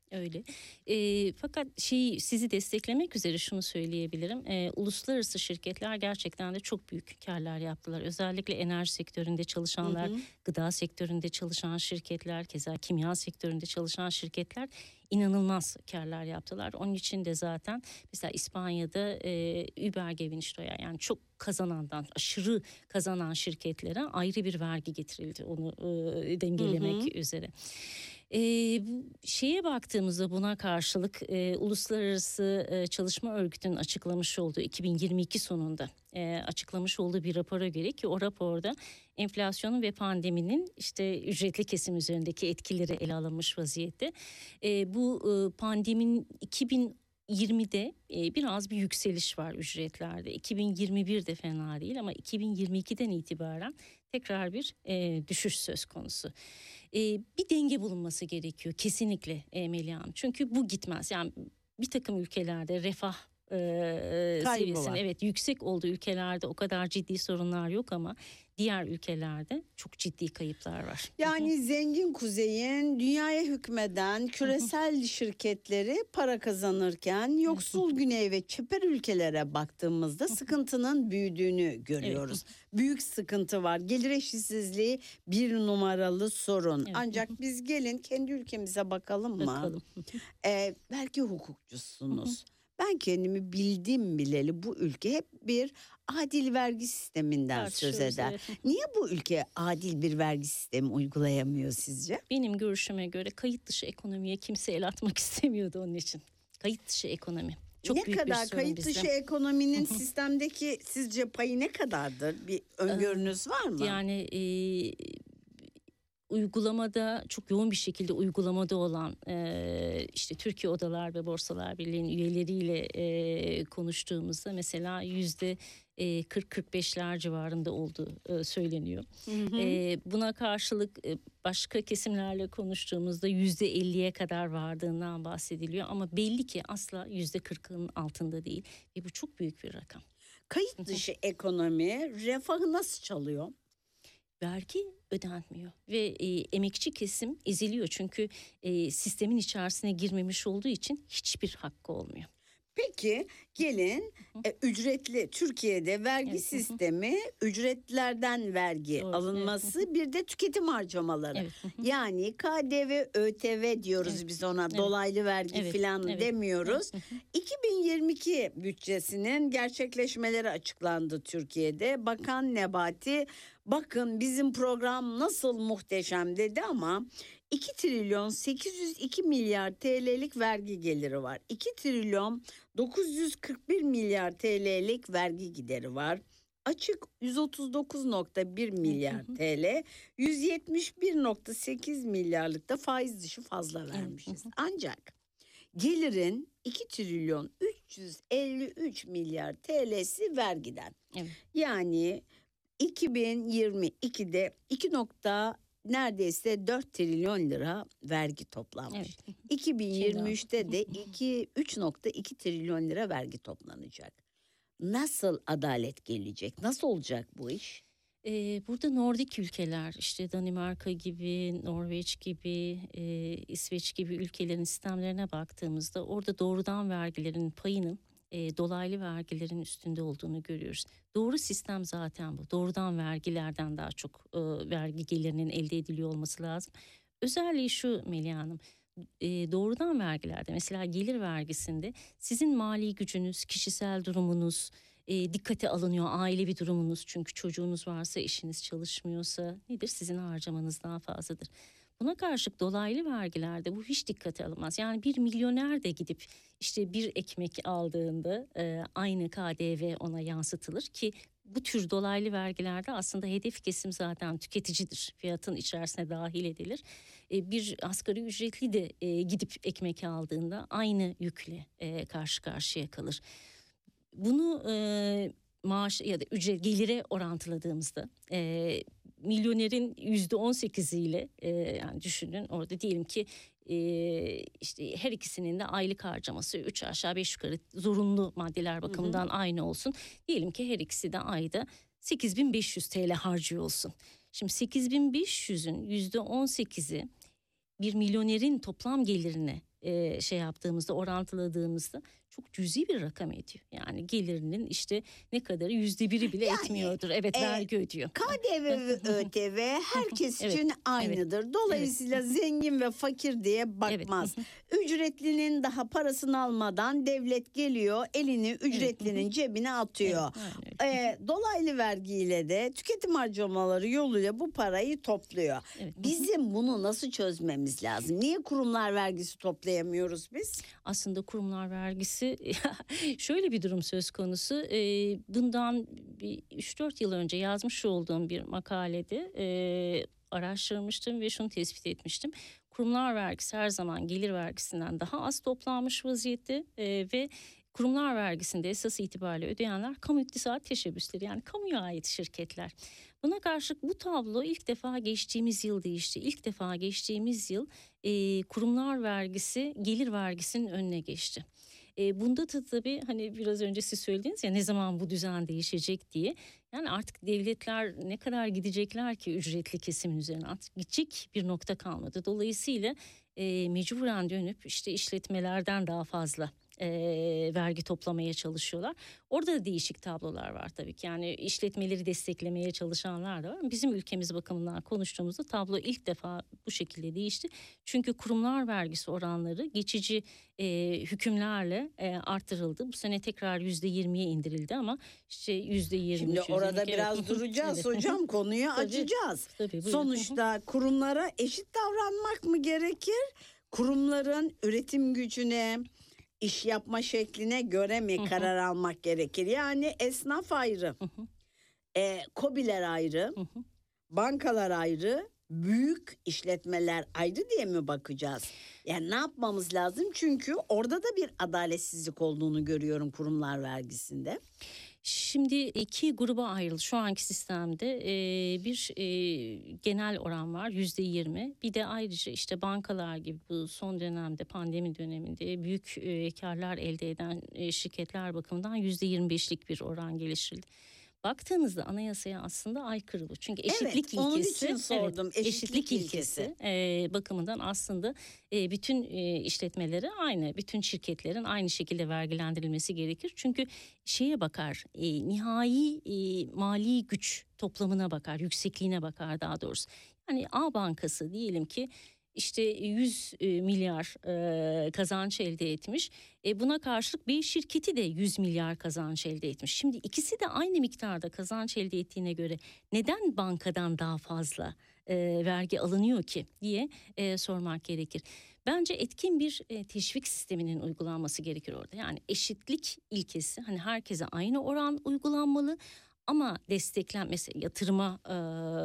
Öyle. E, fakat şeyi sizi desteklemek üzere şunu söyleyebilirim. E, uluslararası şirketler gerçekten de çok büyük karlar yaptılar. Özellikle enerji sektöründe çalışanlar, Hı hı. gıda sektöründe çalışan şirketler, keza kimya sektöründe çalışan şirketler inanılmaz karlar yaptılar. Onun için de zaten mesela İspanya'da e, Übergewinnsteuer, yani çok kazanandan, aşırı kazanan şirketlere ayrı bir vergi getirildi onu e, dengelemek Hı hı. üzere. E, bu şeye baktığımızda buna karşılık e, Uluslararası e, Çalışma Örgütü'nün açıklamış olduğu iki bin yirmi iki sonunda e, açıklamış olduğu bir rapora göre, ki o raporda enflasyonun ve pandeminin işte ücretli kesim üzerindeki etkileri ele alınmış vaziyette. E, bu e, pandeminin iki bin yirmide e, biraz bir yükseliş var ücretlerde. iki bin yirmi birde fena değil ama iki bin yirmi ikiden itibaren tekrar bir e, düşüş söz konusu. E, bir denge bulunması gerekiyor kesinlikle e, Melih Hanım. Çünkü bu gitmez. Yani bir takım ülkelerde refah e, Kaybı seviyesinin var. evet yüksek olduğu ülkelerde o kadar ciddi sorunlar yok ama diğer ülkelerde çok ciddi kayıplar var. Yani zengin kuzeyin dünyaya hükmeden küresel şirketleri para kazanırken yoksul güney ve çeper ülkelere baktığımızda sıkıntının büyüdüğünü görüyoruz. Büyük sıkıntı var. Gelir eşitsizliği bir numaralı sorun. Evet. Ancak biz gelin kendi ülkemize bakalım mı? Bakalım. Ee, belki hukukçusunuz. Ben kendimi bildim bileli bu ülke hep bir adil vergi sisteminden söz Tartışıyoruz, eder. evet. Niye bu ülke adil bir vergi sistemi uygulayamıyor sizce? Benim görüşüme göre kayıt dışı ekonomiye kimse el atmak istemiyordu onun için. Kayıt dışı ekonomi. Çok ne büyük kadar bir sorun kayıt bizde. dışı ekonominin sistemdeki sizce payı ne kadardır? Bir öngörünüz var mı? Yani e, uygulamada çok yoğun bir şekilde uygulamada olan e, işte Türkiye Odalar ve Borsalar Birliği'nin üyeleriyle e, konuştuğumuzda mesela yüzde kırk kırk beşler civarında olduğu e, söyleniyor. Hı hı. E, buna karşılık e, başka kesimlerle konuştuğumuzda yüzde elliye kadar vardığından bahsediliyor ama belli ki asla yüzde kırkın altında değil ve bu çok büyük bir rakam. Kayıt dışı ekonomi refahı nasıl çalıyor? Vergi ödenmiyor ve e, emekçi kesim eziliyor çünkü e, sistemin içerisine girmemiş olduğu için hiçbir hakkı olmuyor. Peki gelin e, ücretli Türkiye'de vergi Evet. sistemi ücretlerden vergi Doğru, alınması bir de tüketim harcamaları. Evet. Yani K D V, Ö T V diyoruz Evet. biz ona Evet. dolaylı vergi Evet, filan evet. demiyoruz. iki bin yirmi iki bütçesinin gerçekleşmeleri açıklandı Türkiye'de. Bakan Nebati bakın bizim program nasıl muhteşem dedi ama iki trilyon sekiz yüz iki milyar T L'lik vergi geliri var. iki trilyon dokuz yüz kırk bir milyar T L'lik vergi gideri var. Açık yüz otuz dokuz nokta bir milyar T L, yüz yetmiş bir nokta sekiz milyarlık da faiz dışı fazla vermişiz. Ancak gelirin iki trilyon üç yüz elli üç milyar T L'si vergiden. Evet. Yani iki bin yirmi ikide iki nokta neredeyse dört trilyon lira vergi toplanmış. Evet. iki bin yirmi üçte de üç nokta iki trilyon lira vergi toplanacak. Nasıl adalet gelecek? Nasıl olacak bu iş? Ee, burada Nordik ülkeler işte Danimarka gibi, Norveç gibi, e, İsveç gibi ülkelerin sistemlerine baktığımızda orada doğrudan vergilerin payının e, dolaylı vergilerin üstünde olduğunu görüyoruz. Doğru sistem zaten bu. Doğrudan vergilerden daha çok e, vergi gelirinin elde ediliyor olması lazım. Özelliği şu Melih Hanım. E, doğrudan vergilerde mesela gelir vergisinde sizin mali gücünüz, kişisel durumunuz e, dikkate alınıyor, ailevi durumunuz, çünkü çocuğunuz varsa, eşiniz çalışmıyorsa nedir, sizin harcamanız daha fazladır. Buna karşılık dolaylı vergilerde bu hiç dikkate alınmaz. Yani bir milyoner de gidip işte bir ekmek aldığında e, aynı K D V ona yansıtılır ki bu tür dolaylı vergilerde aslında hedef kesim zaten tüketicidir. Fiyatın içerisine dahil edilir. E, bir asgari ücretli de e, gidip ekmek aldığında aynı yükle e, karşı karşıya kalır. Bunu e, maaş ya da ücret gelire orantıladığımızda e, milyonerin yüzde on sekiziyle e, yani düşünün orada diyelim ki e, işte her ikisinin de aylık harcaması üç aşağı beş yukarı zorunlu maddeler bakımından hı hı. aynı olsun. Diyelim ki her ikisi de ayda sekiz bin beş yüz T L harcıyor olsun. Şimdi sekiz bin beş yüzün yüzde on sekizi bir milyonerin toplam gelirine e, şey yaptığımızda, orantıladığımızda çok cüzi bir rakam ediyor. Yani gelirinin işte ne kadarı, yüzde biri bile Yani, etmiyordur. Evet, e, vergi ödüyor. K D V ve Ö T V herkes Evet, için aynıdır. Dolayısıyla zengin ve fakir diye bakmaz. Ücretlinin daha parasını almadan devlet geliyor, elini ücretlinin cebine atıyor. Evet, aynen öyle. E, dolaylı vergiyle de tüketim harcamaları yoluyla bu parayı topluyor. Evet. Bizim bunu nasıl çözmemiz lazım? Niye kurumlar vergisi toplayamıyoruz biz? Aslında kurumlar vergisi şöyle bir durum söz konusu. E, bundan bir üç dört yıl önce yazmış olduğum bir makalede e, araştırmıştım ve şunu tespit etmiştim. Kurumlar vergisi her zaman gelir vergisinden daha az toplanmış vaziyette e, ve kurumlar vergisinde esas itibariyle ödeyenler kamu iktisat teşebbüsleri, yani kamuya ait şirketler. Buna karşılık bu tablo ilk defa geçtiğimiz yıl değişti. İlk defa geçtiğimiz yıl e, kurumlar vergisi gelir vergisinin önüne geçti. E, bunda da tabii hani biraz önce siz söylediniz ya, ne zaman bu düzen değişecek diye. Yani artık devletler ne kadar gidecekler ki ücretli kesimin üzerine, artık gidecek bir nokta kalmadı. Dolayısıyla e, mecburen dönüp işte işletmelerden daha fazla e, vergi toplamaya çalışıyorlar. Orada da değişik tablolar var tabii ki. Yani işletmeleri desteklemeye çalışanlar da var. Bizim ülkemiz bakımından konuştuğumuzda tablo ilk defa bu şekilde değişti. Çünkü kurumlar vergisi oranları geçici e, hükümlerle e, artırıldı. Bu sene tekrar yüzde yirmiye indirildi ama işte yüzde yirmi. Şimdi orada biraz duracağız hocam, konuyu Tabii, açacağız. tabii, buyurun. Sonuçta kurumlara eşit davranmak mı gerekir? Kurumların üretim gücüne, iş yapma şekline göre mi karar almak gerekir? Yani esnaf ayrı, e, KOBİ'ler ayrı, bankalar ayrı, büyük işletmeler ayrı diye mi bakacağız? Yani ne yapmamız lazım? Çünkü orada da bir adaletsizlik olduğunu görüyorum kurumlar vergisinde. Şimdi iki gruba ayrıldı. Şu anki sistemde e, bir e, genel oran var, yüzde yirmi. Bir de ayrıca işte bankalar gibi bu son dönemde, pandemi döneminde büyük e, karlar elde eden e, şirketler bakımından yüzde yirmi beşlik bir oran geliştirildi. Baktığınızda anayasaya aslında aykırı bu. Çünkü eşitlik Evet, onun ilkesi, için sordum. evet, Eşitlik eşitlik ilkesi, ilkesi. e, bakımından aslında e, bütün e, işletmeleri aynı, bütün şirketlerin aynı şekilde vergilendirilmesi gerekir. Çünkü şeye bakar, e, nihai e, mali güç toplamına bakar, yüksekliğine bakar daha doğrusu. Yani A Bankası diyelim ki işte yüz milyar e, kazanç elde etmiş. E, buna karşılık B şirketi de yüz milyar kazanç elde etmiş. Şimdi ikisi de aynı miktarda kazanç elde ettiğine göre neden bankadan daha fazla e, vergi alınıyor ki diye e, sormak gerekir. Bence etkin bir e, teşvik sisteminin uygulanması gerekir orada. Yani eşitlik ilkesi, hani herkese aynı oran uygulanmalı. Ama desteklenmesi, yatırıma e,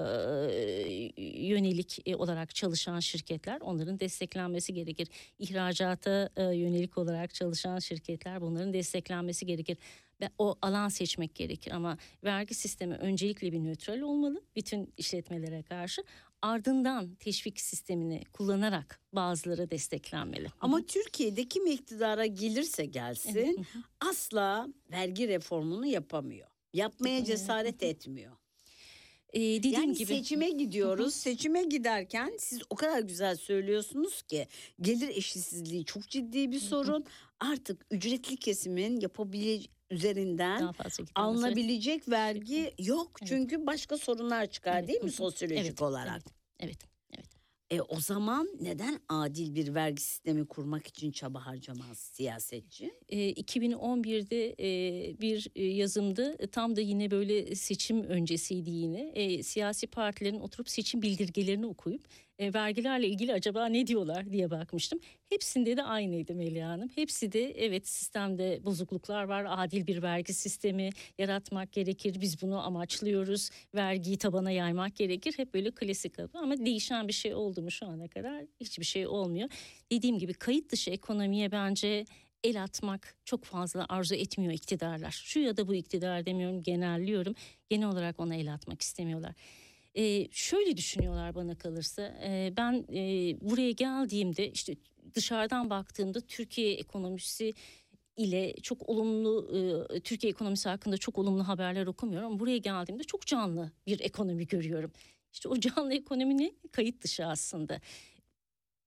yönelik e, olarak çalışan şirketler, onların desteklenmesi gerekir. İhracata e, yönelik olarak çalışan şirketler, bunların desteklenmesi gerekir. Ve o alan seçmek gerekir ama vergi sistemi öncelikle bir nötral olmalı bütün işletmelere karşı. Ardından teşvik sistemini kullanarak bazıları desteklenmeli. Ama Türkiye'de kim iktidara gelirse gelsin asla vergi reformunu yapamıyor. Yapmaya cesaret etmiyor. Ee, dediğim yani gibi seçime gidiyoruz. Seçime giderken siz o kadar güzel söylüyorsunuz ki gelir eşitsizliği çok ciddi bir sorun. Artık ücretli kesimin yapabileceği üzerinden daha fazla gidemez. alınabilecek vergi yok. Çünkü başka sorunlar çıkar Evet. değil mi sosyolojik Evet, olarak? Evet. Evet. E o zaman neden adil bir vergi sistemi kurmak için çaba harcamaz siyasetçi? E, iki bin on birde e, bir e, yazımdı. E, tam da yine böyle seçim öncesiydi yine. E, siyasi partilerin oturup seçim bildirgelerini okuyup e, vergilerle ilgili acaba ne diyorlar diye bakmıştım. Hepsinde de aynıydı Melih Hanım. Hepsi de evet, sistemde bozukluklar var. Adil bir vergi sistemi yaratmak gerekir. Biz bunu amaçlıyoruz. Vergiyi tabana yaymak gerekir. Hep böyle klasik adı. Ama değişen bir şey oldu mu şu ana kadar? Hiçbir şey olmuyor. Dediğim gibi kayıt dışı ekonomiye bence el atmak çok fazla arzu etmiyor iktidarlar. Şu ya da bu iktidar demiyorum, genelliyorum. Genel olarak ona el atmak istemiyorlar. Ee, şöyle düşünüyorlar bana kalırsa. Ee, ben e, buraya geldiğimde işte dışarıdan baktığımda Türkiye ekonomisi ile çok olumlu, e, Türkiye ekonomisi hakkında çok olumlu haberler okumuyorum. Ama buraya geldiğimde çok canlı bir ekonomi görüyorum. İşte o canlı ekonomi ne? Kayıt dışı aslında.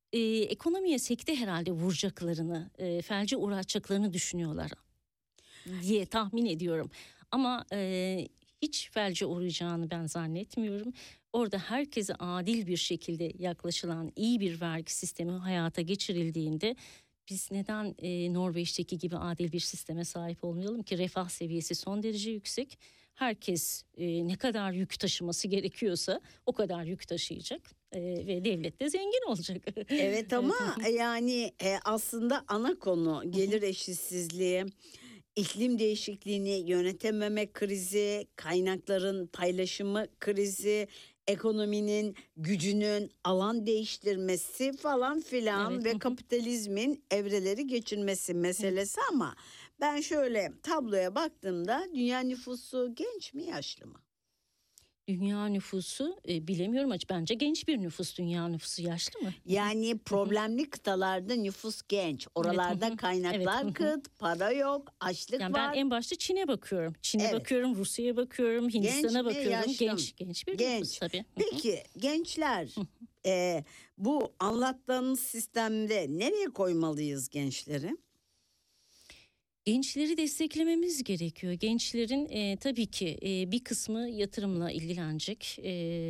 e, ekonomiye sekte herhalde vuracaklarını, e, felce uğratacaklarını düşünüyorlar diye tahmin ediyorum. Ama e, hiç felce uğrayacağını ben zannetmiyorum. Orada herkese adil bir şekilde yaklaşılan iyi bir vergi sistemi hayata geçirildiğinde biz neden e, Norveç'teki gibi adil bir sisteme sahip olmayalım ki? Refah seviyesi son derece yüksek. Herkes e, ne kadar yük taşıması gerekiyorsa o kadar yük taşıyacak e, ve devlet de zengin olacak. Evet ama yani e, aslında ana konu gelir eşitsizliği, iklim değişikliğini yönetememe krizi, kaynakların paylaşımı krizi, ekonominin gücünün alan değiştirmesi falan filan Evet, ve hı hı. kapitalizmin evreleri geçirmesi meselesi ama ben şöyle tabloya baktığımda dünya nüfusu genç mi yaşlı mı? Dünya nüfusu e, bilemiyorum ama bence genç bir nüfus. Dünya nüfusu yaşlı mı? Yani problemli kıtalarda nüfus genç. Oralarda hı hı. kaynaklar Evet, hı hı. kıt, para yok, açlık Yani ben var. en başta Çin'e bakıyorum. Çin'e Evet. bakıyorum, Rusya'ya bakıyorum, Hindistan'a mi, bakıyorum. yaşlı mı? Genç, genç bir Genç. nüfus tabii. Hı hı. Peki gençler e, bu anlattığınız sistemde nereye koymalıyız gençleri? Gençleri desteklememiz gerekiyor. Gençlerin e, tabii ki e, bir kısmı yatırımla ilgilenecek.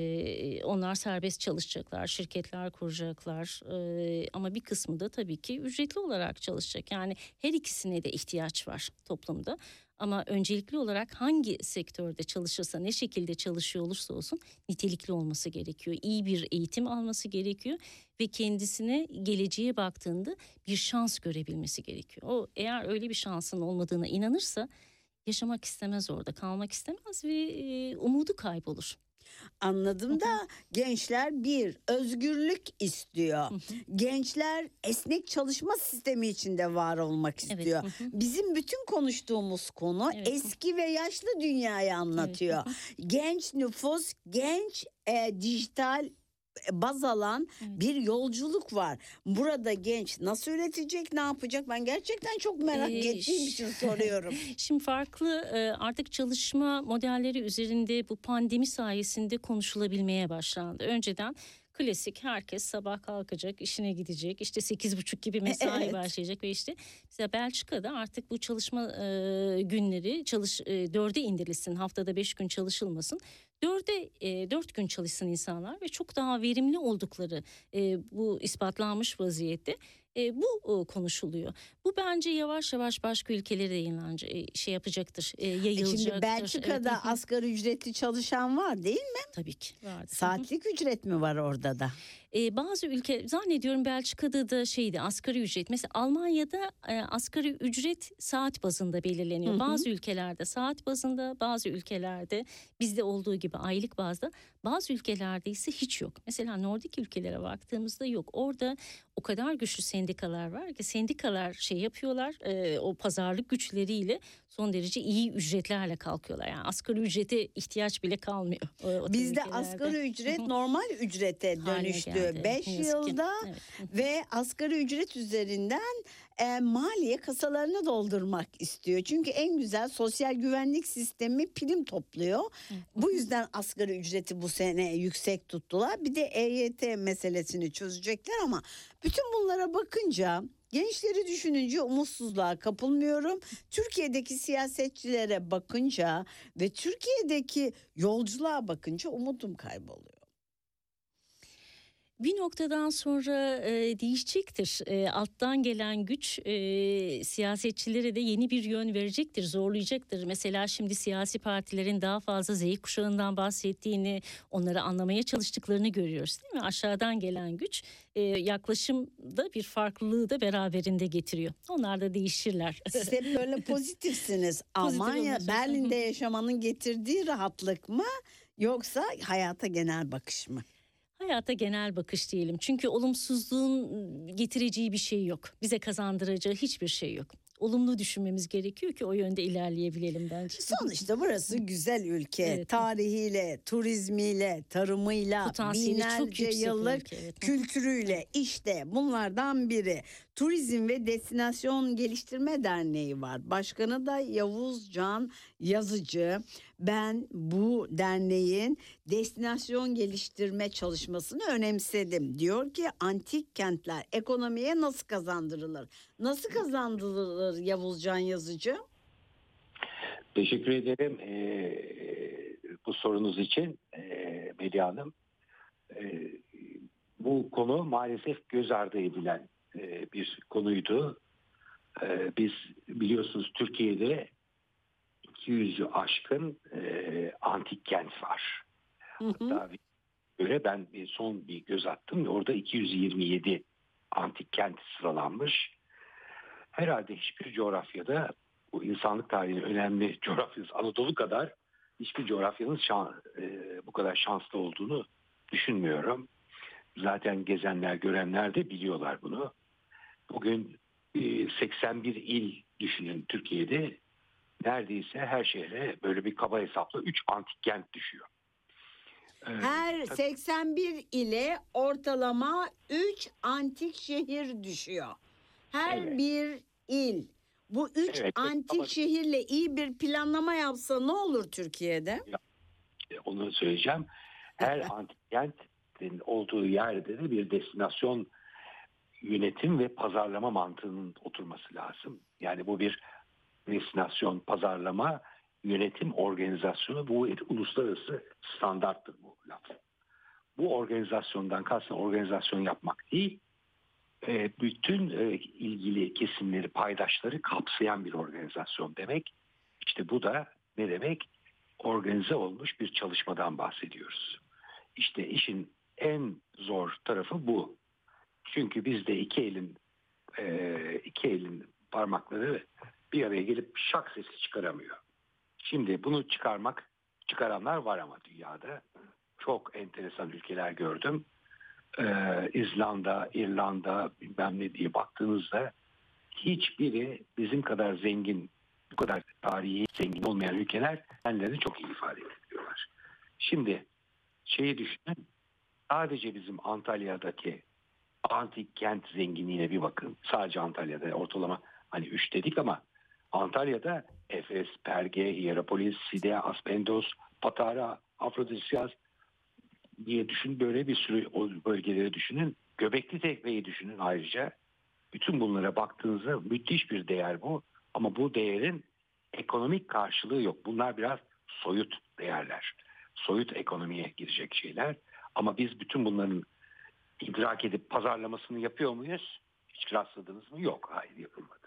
E, onlar serbest çalışacaklar, şirketler kuracaklar. E, ama bir kısmı da tabii ki ücretli olarak çalışacak. Yani her ikisine de ihtiyaç var toplumda. Ama öncelikli olarak hangi sektörde çalışırsa, ne şekilde çalışıyor olursa olsun nitelikli olması gerekiyor. İyi bir eğitim alması gerekiyor ve kendisine geleceğe baktığında bir şans görebilmesi gerekiyor. O eğer öyle bir şansın olmadığına inanırsa yaşamak istemez, orada kalmak istemez ve e, umudu kaybolur. Anladım da gençler bir özgürlük istiyor. Gençler esnek çalışma sistemi içinde var olmak Evet, istiyor. hı hı. Bizim bütün konuştuğumuz konu Evet. eski ve yaşlı dünyayı anlatıyor. Genç nüfus, genç e, dijital baz alan Evet. bir yolculuk var. Burada genç nasıl üretecek, ne yapacak? Ben gerçekten çok merak Ee, ettiğim için soruyorum. Şimdi farklı e, artık çalışma modelleri üzerinde bu pandemi sayesinde konuşulabilmeye başlandı. Önceden klasik herkes sabah kalkacak, işine gidecek, işte sekiz buçuk gibi mesai Evet. başlayacak ve işte mesela Belçika'da artık bu çalışma e, günleri çalış e, dörde indirilsin, haftada beş gün çalışılmasın. Dörde e, dört gün çalışsın insanlar ve çok daha verimli oldukları e, bu ispatlanmış vaziyette. E, bu e, konuşuluyor. Bu bence yavaş yavaş başka ülkelere de yayınlanacak, e, şey yapacaktır, e, E yayılacaktır. Şimdi Belçika'da Evet, hı hı. asgari ücretli çalışan var değil mi? Tabii ki vardır. Saatlik ücret mi var orada da? Ee, bazı ülke zannediyorum Belçika'da da şeydi asgari ücret. Mesela Almanya'da e, asgari ücret saat bazında belirleniyor. Hı hı. Bazı ülkelerde saat bazında, bazı ülkelerde bizde olduğu gibi aylık bazda, bazı ülkelerde ise hiç yok. Mesela Nordik ülkelere baktığımızda yok. Orada o kadar güçlü sendikalar var ki sendikalar şey yapıyorlar, e, o pazarlık güçleriyle son derece iyi ücretlerle kalkıyorlar. Yani asgari ücrete ihtiyaç bile kalmıyor. O, o Bizde ülkelerde. asgari ücret Hı hı. normal ücrete Haline dönüştü geldi, beş ne yazık ki. yılda Evet. Hı hı. ve asgari ücret üzerinden e, maliye kasalarını doldurmak istiyor. Çünkü en güzel sosyal güvenlik sistemi prim topluyor. Bu yüzden asgari ücreti bu sene yüksek tuttular. Bir de E Y T meselesini çözecekler ama bütün bunlara bakınca gençleri düşününce umutsuzluğa kapılmıyorum. Türkiye'deki siyasetçilere bakınca ve Türkiye'deki yolculuğa bakınca umudum kayboluyor. Bir noktadan sonra e, değişecektir. E, alttan gelen güç e, siyasetçilere de yeni bir yön verecektir, zorlayacaktır. Mesela şimdi siyasi partilerin daha fazla Z kuşağından bahsettiğini, onları anlamaya çalıştıklarını görüyoruz, değil mi? Aşağıdan gelen güç e, yaklaşımda bir farklılığı da beraberinde getiriyor. Onlar da değişirler. Siz hep böyle pozitifsiniz. Almanya, olmuşuz. Berlin'de yaşamanın getirdiği rahatlık mı yoksa hayata genel bakış mı? Hayata genel bakış diyelim. Çünkü olumsuzluğun getireceği bir şey yok. Bize kazandıracağı hiçbir şey yok. Olumlu düşünmemiz gerekiyor ki o yönde ilerleyebilelim bence. Sonuçta burası güzel ülke. Evet. Tarihiyle, turizmiyle, tarımıyla, Potansiyeli çok binlerce yüksek yıllık ülke, evet. kültürüyle işte bunlardan biri. Turizm ve Destinasyon Geliştirme Derneği var. Başkanı da Yavuz Can Yazıcı. Ben bu derneğin destinasyon geliştirme çalışmasını önemsedim. Diyor ki antik kentler ekonomiye nasıl kazandırılır? Nasıl kazandırılır Yavuz Can Yazıcı? Teşekkür ederim ee, bu sorunuz için ee, Melih Hanım. Ee, bu konu maalesef göz ardı edilen ee, bir konuydu. Ee, biz biliyorsunuz Türkiye'de iki yüzü aşkın ee, antik kent var. Hı hı. Hatta bir göre ben bir son bir göz attım. Orada iki yüz yirmi yedi antik kent sıralanmış. Herhalde hiçbir coğrafyada bu insanlık tarihinin önemli coğrafyası Anadolu kadar hiçbir coğrafyanın şan, e, bu kadar şanslı olduğunu düşünmüyorum. Zaten gezenler, görenler de biliyorlar bunu. Bugün e, seksen bir il düşünün Türkiye'de. Neredeyse her şehre böyle bir kaba hesapla üç antik kent düşüyor. Ee, Her tabii, seksen bir ile ortalama üç antik şehir düşüyor. Her Evet. bir il bu üç Evet, antik ama- şehirle iyi bir planlama yapsa ne olur Türkiye'de? onu söyleyeceğim. Her antik kentin olduğu yerde de bir destinasyon yönetim ve pazarlama mantığının oturması lazım. Yani bu bir destinasyon, pazarlama, yönetim organizasyonu, bu bir uluslararası standarttır bu laf. Bu organizasyondan kastım organizasyon yapmak değil, e, bütün e, ilgili kesimleri, paydaşları kapsayan bir organizasyon demek. İşte bu da ne demek? Organize olmuş bir çalışmadan bahsediyoruz. İşte işin en zor tarafı bu. Çünkü bizde iki elin e, iki elin parmakları bir araya gelip şak sesi çıkaramıyor. Şimdi bunu çıkarmak, çıkaranlar var ama dünyada. Çok enteresan ülkeler gördüm. Ee, İzlanda, İrlanda bilmem ne diye baktığınızda hiçbiri bizim kadar zengin, bu kadar tarihi zengin olmayan ülkeler kendilerini çok iyi ifade ediyorlar. Şimdi şeyi düşünün, sadece bizim Antalya'daki antik kent zenginliğine bir bakın. Sadece Antalya'da ortalama hani üç dedik ama Antalya'da Efes, Perge, Hierapolis, Side, Aspendos, Patara, Afrodisyas diye düşün, böyle bir sürü o bölgeleri düşünün. Göbekli Tepe'yi düşünün ayrıca. Bütün bunlara baktığınızda müthiş bir değer bu. Ama bu değerin ekonomik karşılığı yok. Bunlar biraz soyut değerler. Soyut ekonomiye girecek şeyler. Ama biz bütün bunların idrak edip pazarlamasını yapıyor muyuz? Hiç rastladınız mı? Yok. Hayır, yapılmadı.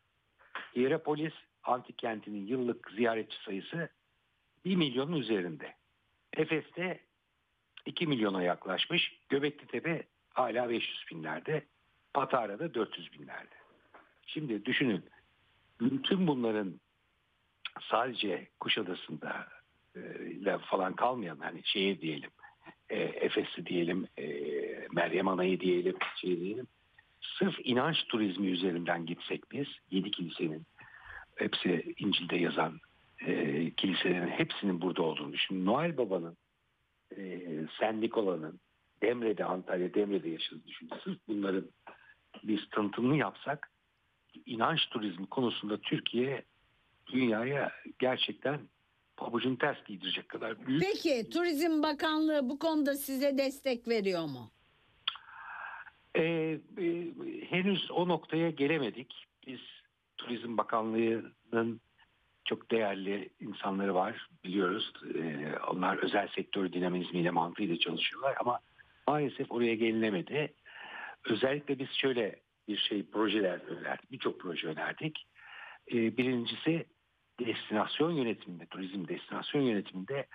Hierapolis antik kentinin yıllık ziyaretçi sayısı bir milyonun üzerinde. Efes'te iki milyona yaklaşmış. Göbeklitepe hala beş yüz binlerde. Patara'da dört yüz binlerde. Şimdi düşünün, bütün bunların sadece Kuşadası'nda e, falan kalmayan, hani şeye diyelim, e, Efes'i diyelim, e, Meryem Ana'yı diyelim, şey diyelim. Sırf inanç turizmi üzerinden gitsek biz, yedi kilisenin hepsi İncil'de yazan e, kiliselerin hepsinin burada olduğunu düşünün. Noel Baba'nın, e, Sen Nikola'nın Demre'de, Antalya Demre'de yaşadığını düşünün. Sırf bunların biz tanıtımını yapsak, inanç turizmi konusunda Türkiye dünyaya gerçekten pabucunu ters giydirecek kadar büyük. Peki Turizm Bakanlığı bu konuda size destek veriyor mu? Ee, e, henüz o noktaya gelemedik. Biz Turizm Bakanlığı'nın çok değerli insanları var, biliyoruz. Ee, onlar özel sektör dinamizmiyle, mantığıyla çalışıyorlar ama maalesef oraya gelinemedi. Özellikle biz şöyle bir şey, projeler önerdik, birçok proje önerdik. Ee, birincisi destinasyon yönetiminde, turizm destinasyon yönetiminde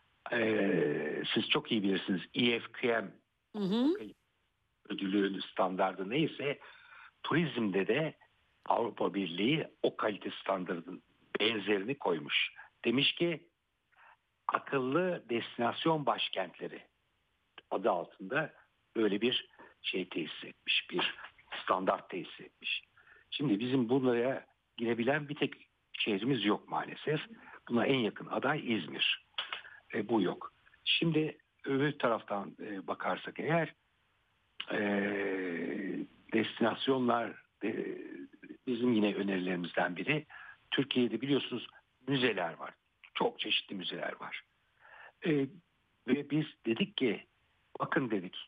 e, siz çok iyi bilirsiniz, E F Q M Hı hı. ödülü standardı neyse, turizmde de Avrupa Birliği o kalite standartının benzerini koymuş. Demiş ki akıllı destinasyon başkentleri adı altında böyle bir şey tesis etmiş, bir standart tesis etmiş. Şimdi bizim bunlara girebilen bir tek şehrimiz yok maalesef. Buna en yakın aday İzmir. E, bu yok. Şimdi öbür taraftan e, bakarsak eğer e, destinasyonlar e, bizim yine önerilerimizden biri, Türkiye'de biliyorsunuz müzeler var. Çok çeşitli müzeler var. E, ve biz dedik ki, bakın dedik,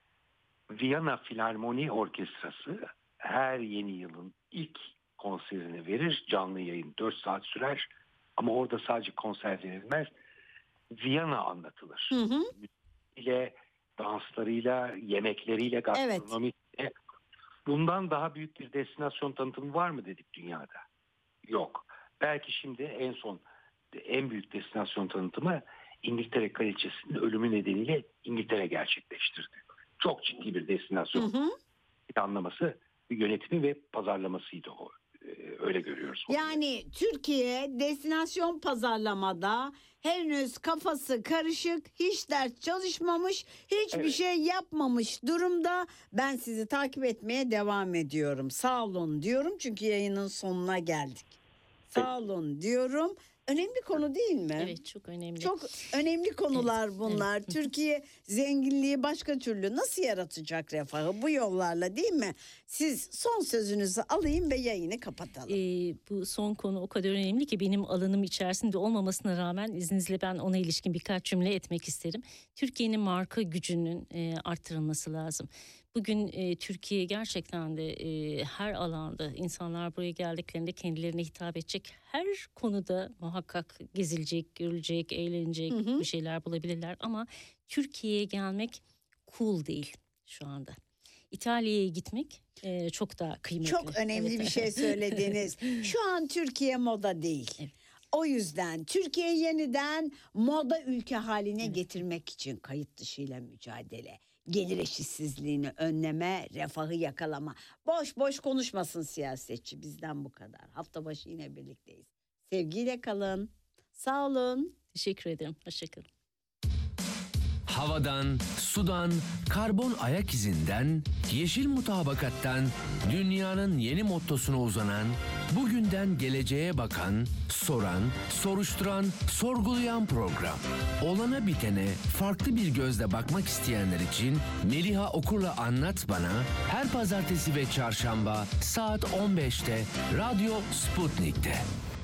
Viyana Filarmoni Orkestrası her yeni yılın ilk konserini verir. Canlı yayın dört saat sürer. Ama orada sadece konser verilmez. Viyana anlatılır. Hı hı. ile danslarıyla, yemekleriyle, gastronomisiyle. Bundan daha büyük bir destinasyon tanıtımı var mı dedik dünyada? Yok. Belki şimdi en son en büyük destinasyon tanıtımı İngiltere Kraliçesi'nin ölümü nedeniyle İngiltere gerçekleştirdi. Çok ciddi bir destinasyon Hı hı. planlaması, yönetimi ve pazarlamasıydı o. Ee, öyle görüyoruz. onu. Yani Türkiye destinasyon pazarlamada henüz kafası karışık, hiç ders çalışmamış, hiçbir Evet. şey yapmamış durumda. Ben sizi takip etmeye devam ediyorum. Sağ olun diyorum çünkü yayının sonuna geldik. Sağ olun diyorum. Önemli konu değil mi? Evet, çok önemli. Çok önemli konular Evet, bunlar. evet. Türkiye zenginliği başka türlü nasıl yaratacak refahı bu yollarla değil mi? Siz son sözünüzü alayım ve yayını kapatalım. Ee, bu son konu o kadar önemli ki benim alanım içerisinde olmamasına rağmen izninizle ben ona ilişkin birkaç cümle etmek isterim. Türkiye'nin marka gücünün e, arttırılması lazım. Bugün e, Türkiye gerçekten de e, her alanda insanlar buraya geldiklerinde kendilerine hitap edecek her konuda muhakkak gezilecek, görülecek, eğlenecek Hı hı. bir şeyler bulabilirler. Ama Türkiye'ye gelmek cool değil şu anda. İtalya'ya gitmek e, çok daha kıymetli. Çok önemli Evet. bir şey söylediniz. Şu an Türkiye moda değil. Evet. O yüzden Türkiye yeniden moda ülke haline getirmek için kayıt dışıyla mücadele, gelir eşitsizliğini önleme, refahı yakalama. Boş boş konuşmasın siyasetçi, bizden bu kadar. Hafta başı yine birlikteyiz. Sevgiyle kalın. Sağ olun. Teşekkür ederim. Hoşçakalın. Havadan, sudan, karbon ayak izinden, yeşil mutabakattan dünyanın yeni mottosuna uzanan, bugünden geleceğe bakan, soran, soruşturan, sorgulayan program. Olana bitene farklı bir gözle bakmak isteyenler için Meliha Okur'la Anlat Bana her pazartesi ve çarşamba saat on beşte Radyo Sputnik'te.